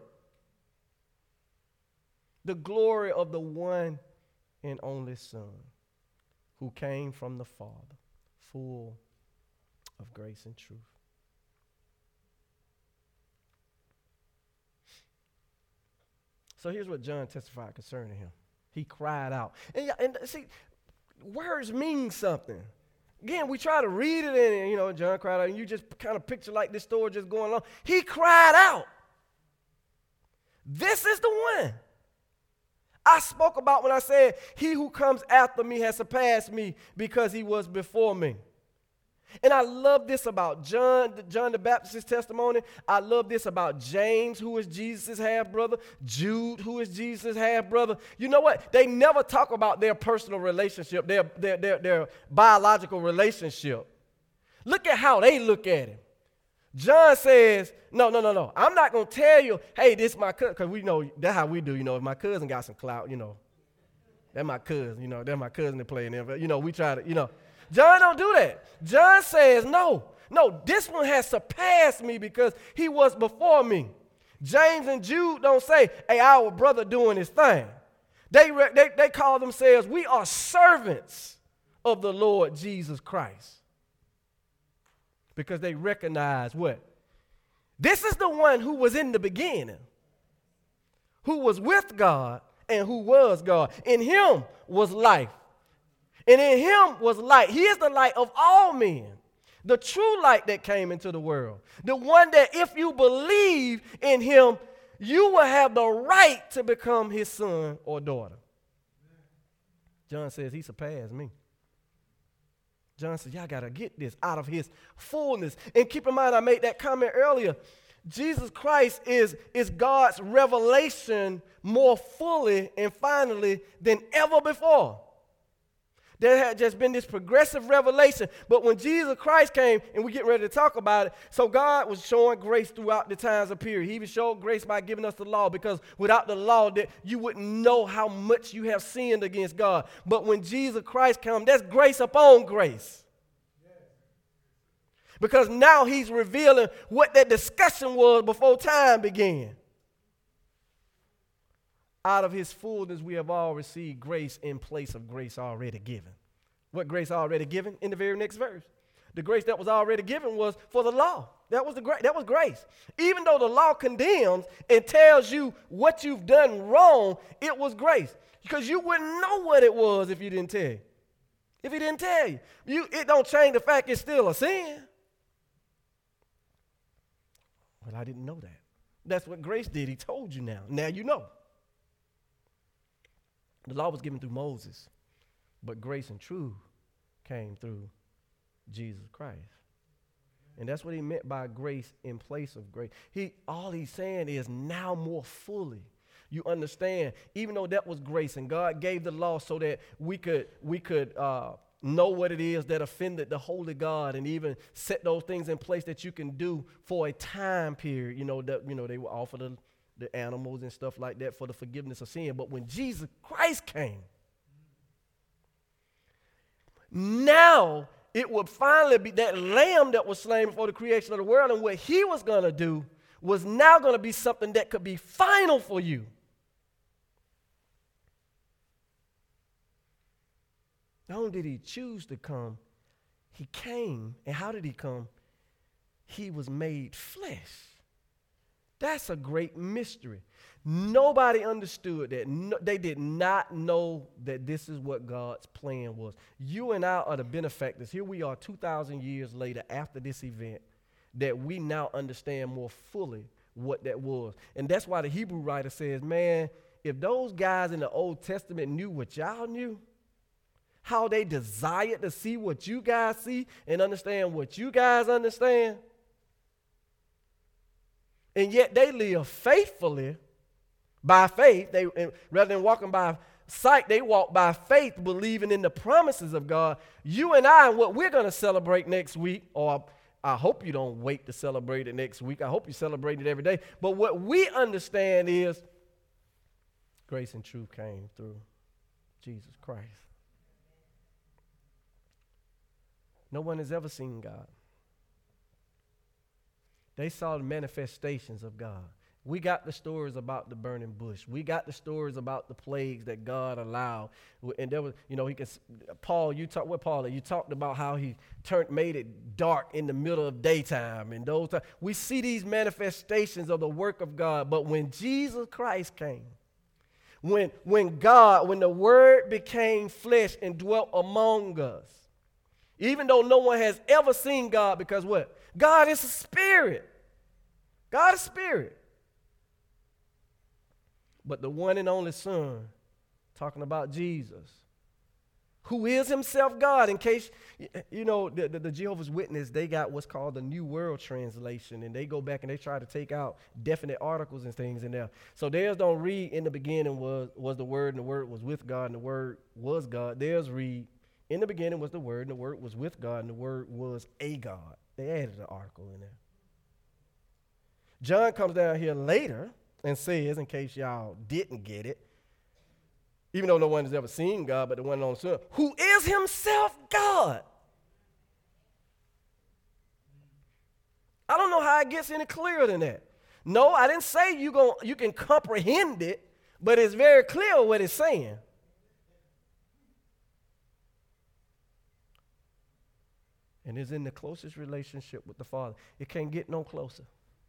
[SPEAKER 1] the glory of the one and only Son, who came from the Father, full of grace and truth. So here's what John testified concerning him. He cried out. And, and see, words mean something. Again, we try to read it, and, you know, John cried out, and you just kind of picture like this story just going on. He cried out. This is the one I spoke about when I said, he who comes after me has surpassed me because he was before me. And I love this about John, John the Baptist's testimony. I love this about James, who is Jesus' half-brother, Jude, who is Jesus' half-brother. You know what? They never talk about their personal relationship, their, their, their, their biological relationship. Look at how they look at him. John says, no, no, no, no. I'm not going to tell you, hey, this is my cousin, because we know that's how we do. You know, if my cousin got some clout, you know, that's my cousin. You know, that's my cousin that playing there. But, you know, we try to, you know. John don't do that. John says, no, no, this one has surpassed me because he was before me. James and Jude don't say, hey, our brother doing his thing. They, they, they call themselves, we are servants of the Lord Jesus Christ. Because they recognize what? This is the one who was in the beginning, who was with God and who was God. In him was life. And in him was light. He is the light of all men, the true light that came into the world, the one that if you believe in him, you will have the right to become his son or daughter. John says he surpassed me. John says, y'all got to get this out of his fullness. And keep in mind, I made that comment earlier. Jesus Christ is, is God's revelation more fully and finally than ever before. There had just been this progressive revelation. But when Jesus Christ came, and we get ready to talk about it, so God was showing grace throughout the times of period. He even showed grace by giving us the law, because without the law, that you wouldn't know how much you have sinned against God. But when Jesus Christ comes, that's grace upon grace. Because now he's revealing what that discussion was before time began. Out of his fullness, we have all received grace in place of grace already given. What grace already given? In the very next verse. The grace that was already given was for the law. That was the gra- that was grace. Even though the law condemns and tells you what you've done wrong, it was grace. Because you wouldn't know what it was if you didn't tell you. If he didn't tell you. you it don't change the fact it's still a sin. But I didn't know that. That's what grace did. He told you now. Now you know. The law was given through Moses, but grace and truth came through Jesus Christ. And that's what he meant by grace in place of grace. He, all he's saying is now more fully. You understand, even though that was grace and God gave the law so that we could, we could uh, know what it is that offended the holy God, and even set those things in place that you can do for a time period. You know, that, you know, they were offered the the animals and stuff like that for the forgiveness of sin. But when Jesus Christ came, now it would finally be that lamb that was slain before the creation of the world, and what he was going to do was now going to be something that could be final for you. Not only did he choose to come, he came. And how did he come? He was made flesh. That's a great mystery. Nobody understood that. No, they did not know that this is what God's plan was. You and I are the benefactors. Here we are two thousand years later after this event, that we now understand more fully what that was. And that's why the Hebrew writer says, man, if those guys in the Old Testament knew what y'all knew, how they desired to see what you guys see and understand what you guys understand. And yet they live faithfully by faith. They, rather than walking by sight, they walk by faith, believing in the promises of God. You and I, what we're going to celebrate next week, or I hope you don't wait to celebrate it next week. I hope you celebrate it every day. But what we understand is grace and truth came through Jesus Christ. No one has ever seen God. They saw the manifestations of God. We got the stories about the burning bush. We got the stories about the plagues that God allowed. And there was, you know, he could, Paul, you talked with Paul, you talked about how he turned, made it dark in the middle of daytime. And those times, we see these manifestations of the work of God. But when Jesus Christ came, when, when God, when the Word became flesh and dwelt among us, even though no one has ever seen God, because what? God is a spirit. God is spirit. But the one and only Son, talking about Jesus, who is himself God. In case, you know, the, the, the Jehovah's Witness, they got what's called the New World Translation, and they go back and they try to take out definite articles and things in there. So theirs don't read, in the beginning was, was the Word, and the Word was with God, and the Word was God. Theirs read, in the beginning was the Word, and the Word was with God, and the Word was a God. They added an article in there. John comes down here later and says, in case y'all didn't get it, even though no one has ever seen God, but the one on the Son, who is himself God. I don't know how it gets any clearer than that. No, I didn't say you gon' you can comprehend it, but it's very clear what it's saying. And is in the closest relationship with the Father. It can't get no closer.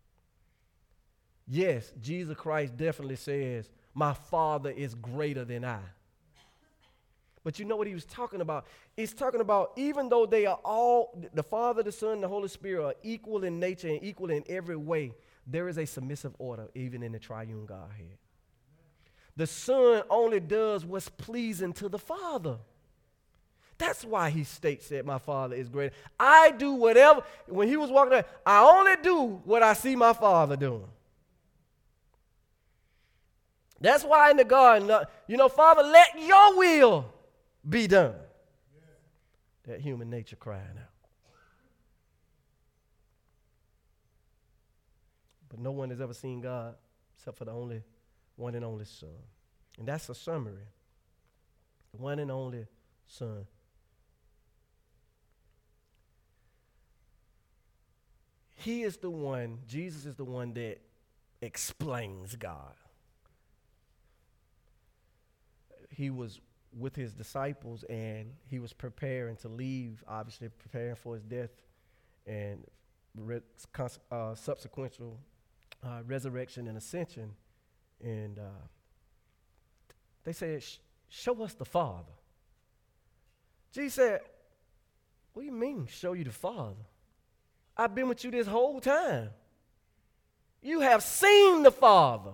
[SPEAKER 1] Yes, Jesus Christ definitely says, my Father is greater than I. But you know what he was talking about? He's talking about even though they are all, the Father, the Son, and the Holy Spirit are equal in nature and equal in every way, there is a submissive order even in the triune Godhead. The Son only does what's pleasing to the Father. That's why he states that my Father is greater. I do whatever. When he was walking there, I only do what I see my Father doing. That's why in the garden, you know, Father, let your will be done. That human nature crying out. But no one has ever seen God except for the only one and only Son. And that's a summary. The one and only Son. He is the one, Jesus is the one that explains God. He was with his disciples and he was preparing to leave, obviously preparing for his death and re- uh, subsequent uh, resurrection and ascension. And uh, they said, show us the Father. Jesus said, what do you mean, show you the Father? I've been with you this whole time. You have seen the Father.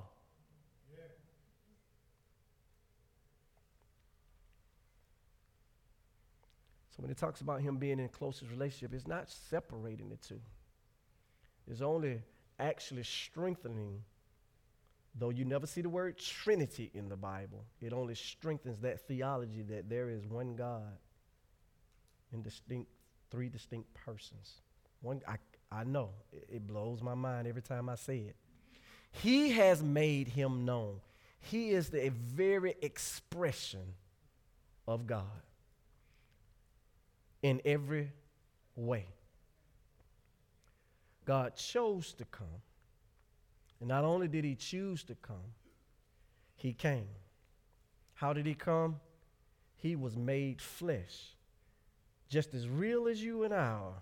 [SPEAKER 1] So when it talks about him being in closest relationship, it's not separating the two. It's only actually strengthening, though you never see the word Trinity in the Bible, it only strengthens that theology that there is one God in distinct, three distinct persons. One, I, I know, it, it blows my mind every time I say it. He has made him known. He is the very expression of God. In every way. God chose to come. And not only did he choose to come, he came. How did he come? He was made flesh, just as real as you and I are.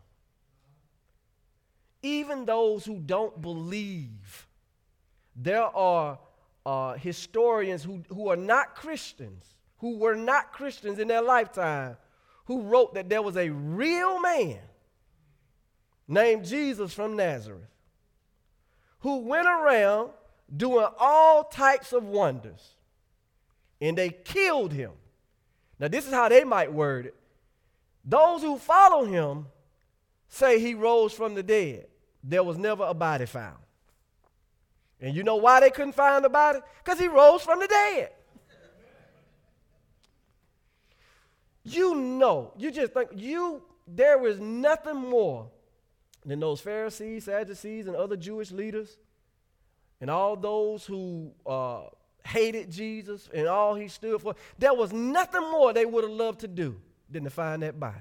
[SPEAKER 1] Even those who don't believe, there are uh, historians who, who are not Christians, who were not Christians in their lifetime, who wrote that there was a real man named Jesus from Nazareth who went around doing all types of wonders. And they killed him Now, this is how they might word it. Those who follow him say he rose from the dead. There was never a body found. And you know why they couldn't find the body? Because he rose from the dead. You know, you just think, you, there is nothing more than those Pharisees, Sadducees, and other Jewish leaders, and all those who uh, hated Jesus and all he stood for. There was nothing more they would have loved to do than to find that body.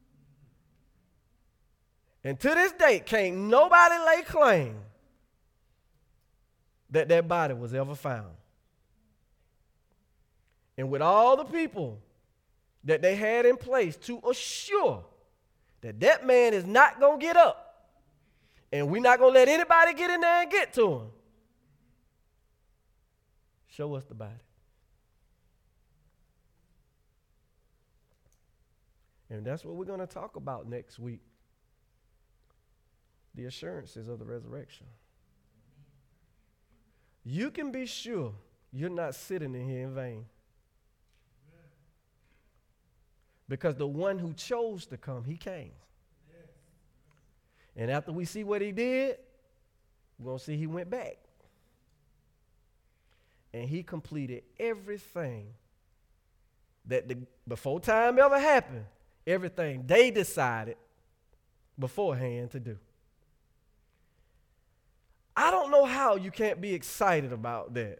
[SPEAKER 1] And to this day, can't nobody lay claim that that body was ever found. And with all the people that they had in place to assure that that man is not going to get up, and we're not going to let anybody get in there and get to him, show us the body. And that's what we're going to talk about next week. The assurances of the resurrection. You can be sure you're not sitting in here in vain. Because the one who chose to come, he came. And after we see what he did, we're going to see he went back. And he completed everything that the, before time ever happened, everything they decided beforehand to do. I don't know how you can't be excited about that.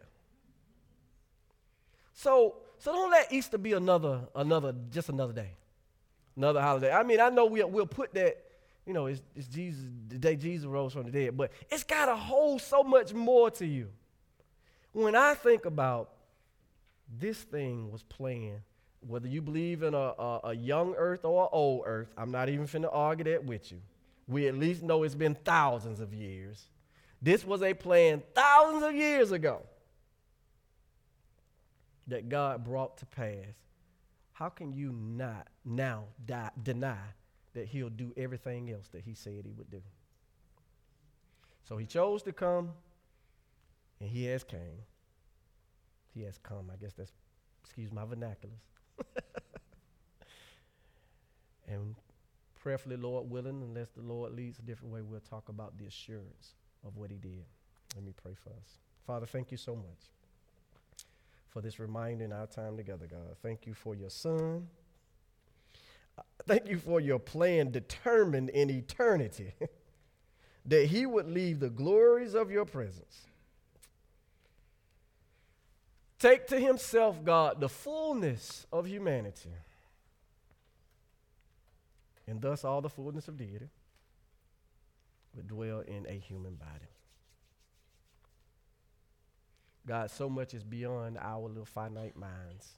[SPEAKER 1] So, so don't let Easter be another, another, just another day, another holiday. I mean, I know we'll, we'll put that, you know, it's, it's Jesus, the day Jesus rose from the dead, but it's got to hold so much more to you. When I think about this thing was planned, whether you believe in a, a, a young earth or an old earth, I'm not even finna argue that with you. We at least know it's been thousands of years. This was a plan thousands of years ago that God brought to pass. How can you not now die, deny that he'll do everything else that he said he would do? So he chose to come, and he has came. He has come. I guess that's, excuse my vernaculars. And prayerfully, Lord willing, unless the Lord leads a different way, we'll talk about the assurance of what he did. Let me pray for us. Father, thank you so much for this reminder in our time together, God. Thank you for your son. Thank you for your plan determined in eternity that he would leave the glories of your presence. Take to himself, God, the fullness of humanity, and thus all the fullness of deity would dwell in a human body. God, so much is beyond our little finite minds.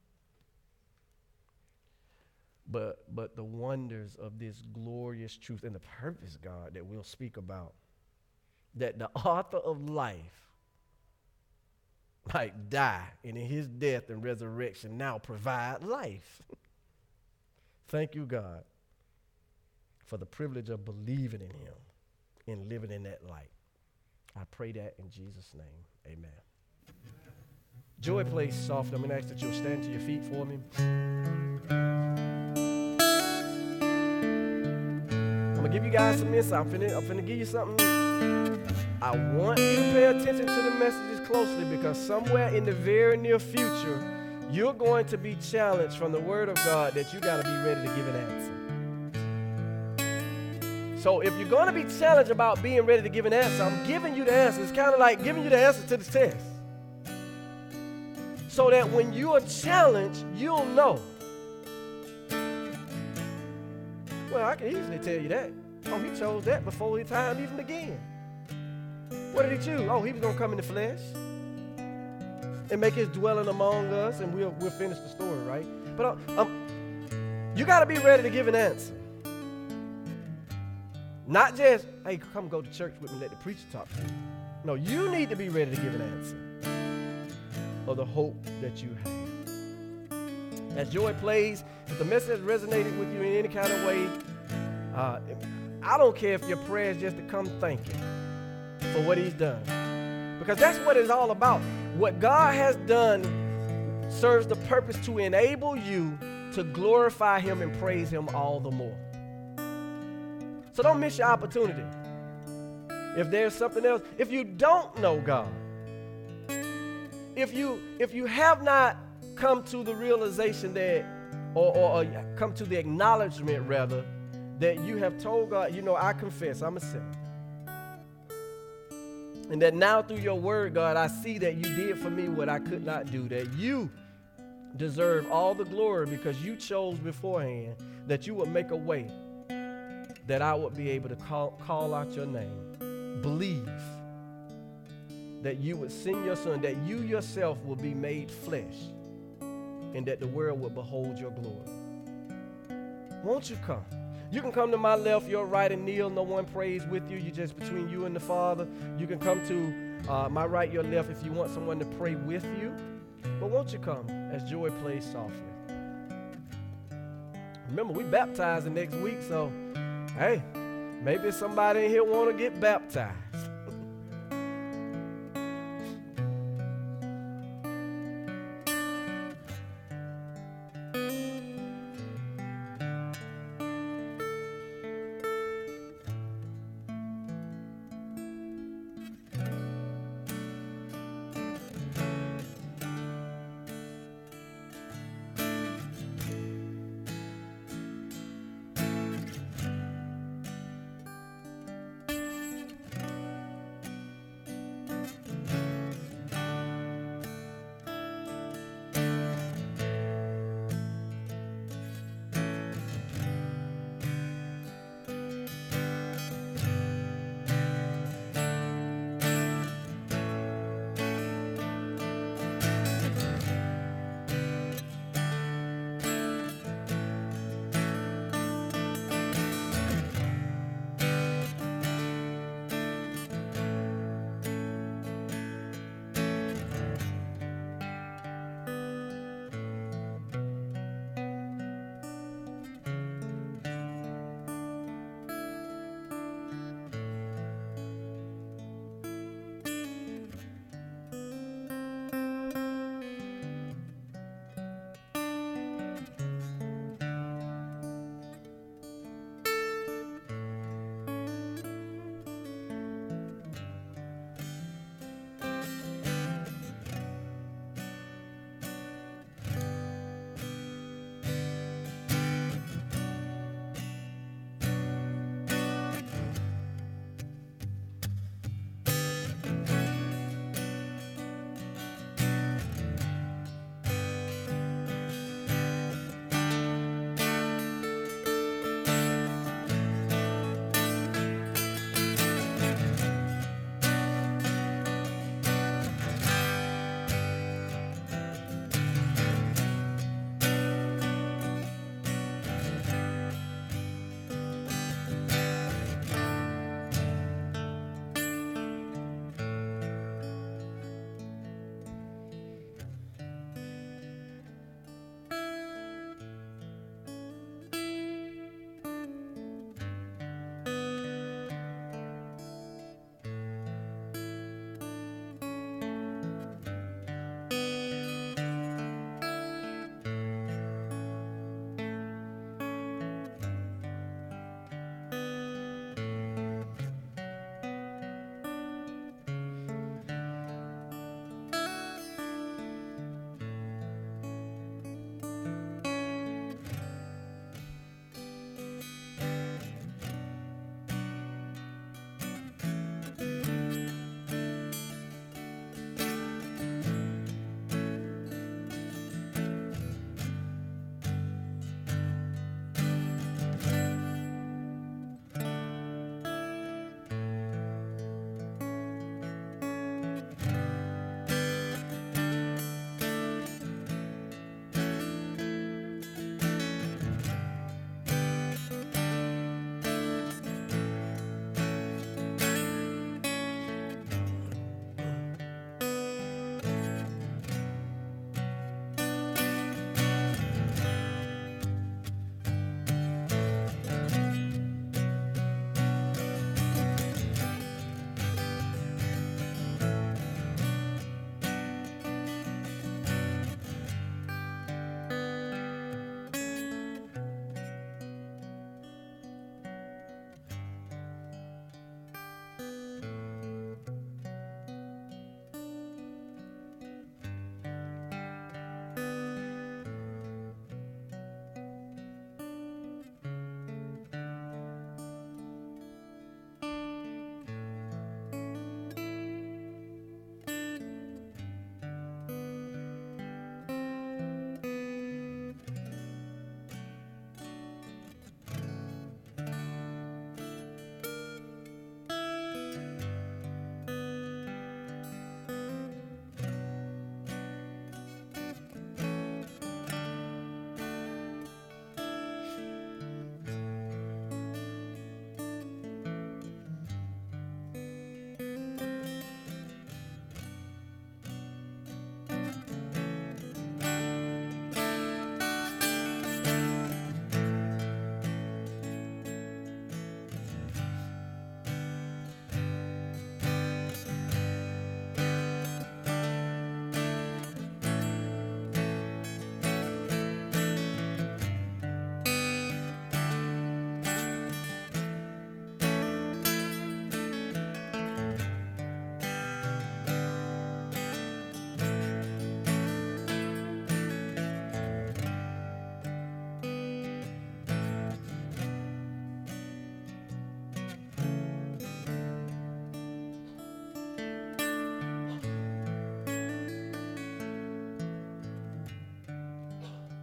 [SPEAKER 1] But, but the wonders of this glorious truth and the purpose, God, that we'll speak about, that the author of life might die, and in his death and resurrection now provide life. Thank you, God, for the privilege of believing in him and living in that light. I pray that in Jesus' name. Amen. Joy plays soft. I'm going to ask that you'll stand to your feet for me. I'm going to give you guys some insight. I'm finna, I'm finna give you something. I want you to pay attention to the messages closely, because somewhere in the very near future, you're going to be challenged from the Word of God that you got to be ready to give an answer. So if you're going to be challenged about being ready to give an answer, I'm giving you the answer. It's kind of like giving you the answer to the test. So that when you are challenged, you'll know. Well, I can easily tell you that. Oh, he chose that before his time even began. What did he choose? Oh, he was going to come in the flesh and make his dwelling among us, and we'll, we'll finish the story, right? But um, um, you got to be ready to give an answer. Not just, hey, come go to church with me and let the preacher talk to you. No, you need to be ready to give an answer of the hope that you have. As Joy plays, if the message resonated with you in any kind of way, uh, I don't care if your prayer is just to come thank him for what he's done. Because that's what it's all about. What God has done serves the purpose to enable you to glorify him and praise him all the more. So don't miss your opportunity. If there's something else, if you don't know God, if you if you have not come to the realization that, or, or, or come to the acknowledgement rather, that you have told God, you know, I confess, I'm a sinner. And that now through your word, God, I see that you did for me what I could not do, that you deserve all the glory because you chose beforehand that you would make a way that I would be able to call, call out your name. Believe that you would send your son, that you yourself will be made flesh, and that the world will behold your glory. Won't you come? You can come to my left, your right, and kneel. No one prays with you. You're just between you and the Father. You can come to uh, my right, your left if you want someone to pray with you. But won't you come as Joy plays softly? Remember, we baptizing next week, so hey, maybe somebody in here want to get baptized.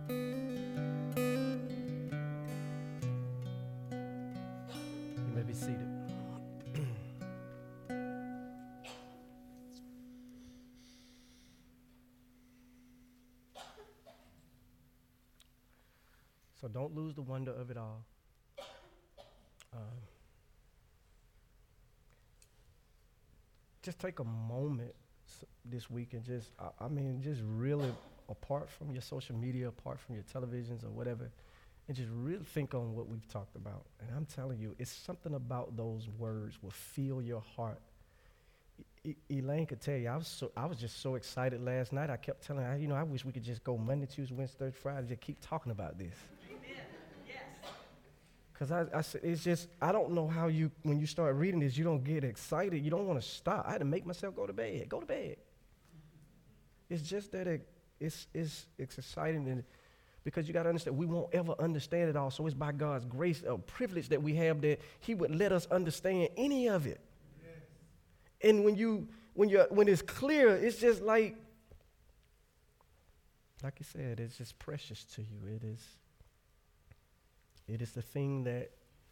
[SPEAKER 1] You may be seated. So don't lose the wonder of it all. Um, just take a moment s- this week and just, I, I mean, just really, apart from your social media, apart from your televisions or whatever, and just really think on what we've talked about. And I'm telling you, it's something about those words will fill your heart. E- E- Elaine could tell you, I was so, I was just so excited last night. I kept telling her, you know, I wish we could just go Monday, Tuesday, Wednesday, Thursday, Friday, just keep talking about this. Because I, I said, it's just, I don't know how you, when you start reading this, you don't get excited. You don't want to stop. I had to make myself go to bed. Go to bed. It's just that it, it's, it's, it's exciting, and because you got to understand, we won't ever understand it all. So it's by God's grace, a privilege that we have that He would let us understand any of it. Yes. And when you, when you, when it's clear, it's just like, like you said, it's just precious to you. It is. It is the thing that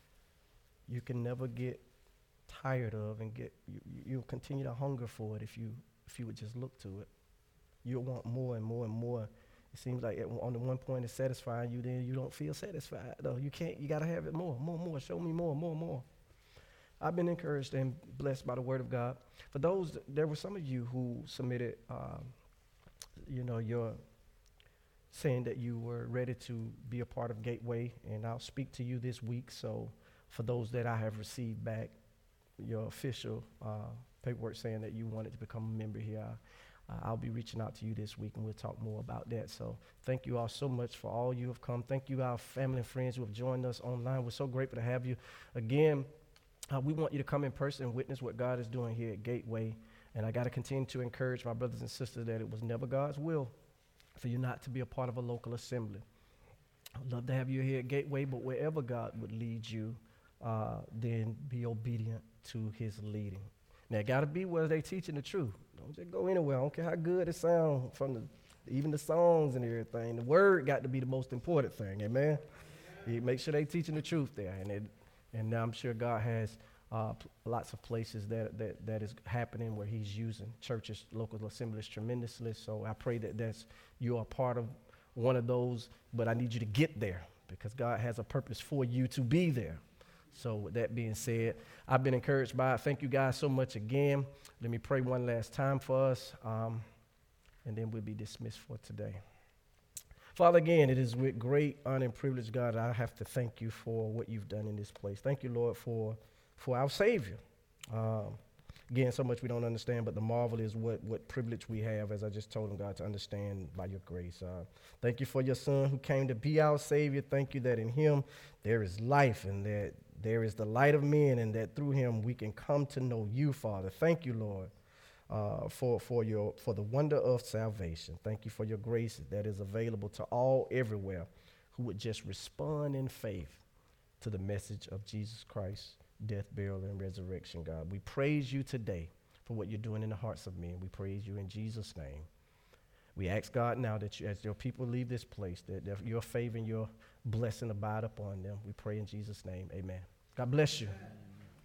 [SPEAKER 1] you can never get tired of, and get you, you'll continue to hunger for it if you if you would just look to it. You'll want more and more and more. It seems like at, on the one point it's satisfying you, then you don't feel satisfied. No, you can't. You got to have it more, more, more. Show me more, more, more. I've been encouraged and blessed by the Word of God. For those, there were some of you who submitted, um, you know, your saying that you were ready to be a part of Gateway, and I'll speak to you this week. So for those that I have received back your official uh, paperwork saying that you wanted to become a member here, uh, I'll be reaching out to you this week, and we'll talk more about that. So thank you all so much for all you have come. Thank you, our family and friends who have joined us online. We're so grateful to have you. Again, uh, we want you to come in person and witness what God is doing here at Gateway. And I got to continue to encourage my brothers and sisters that it was never God's will for you not to be a part of a local assembly. I'd love to have you here at Gateway, but wherever God would lead you, uh, then be obedient to His leading. Now, it got to be where they teaching the truth. Don't just go anywhere. I don't care how good it sounds, from the, even the songs and everything. The word got to be the most important thing, amen? You make sure they teaching the truth there, and it, and I'm sure God has Uh, p- lots of places that, that that is happening where He's using churches, local assemblies tremendously. So I pray that that's you are part of one of those, but I need you to get there because God has a purpose for you to be there. So with that being said, I've been encouraged by it. Thank you guys so much again. Let me pray one last time for us, um, and then we'll be dismissed for today. Father, again, it is with great honor and privilege, God, I have to thank you for what you've done in this place. Thank you, Lord, for for our Savior. Um, again, so much we don't understand, but the marvel is what, what privilege we have, as I just told him, God, to understand by your grace. Uh, thank you for your Son who came to be our Savior. Thank you that in Him there is life, and that there is the light of men, and that through Him we can come to know you, Father. Thank you, Lord, uh, for, for, your, for the wonder of salvation. Thank you for your grace that is available to all everywhere who would just respond in faith to the message of Jesus Christ, death, burial, and resurrection, God. We praise you today for what you're doing in the hearts of men. We praise you in Jesus' name. We ask, God, now that you, as your people leave this place, that, that your favor and your blessing abide upon them. We pray in Jesus' name. Amen. God bless you. Amen.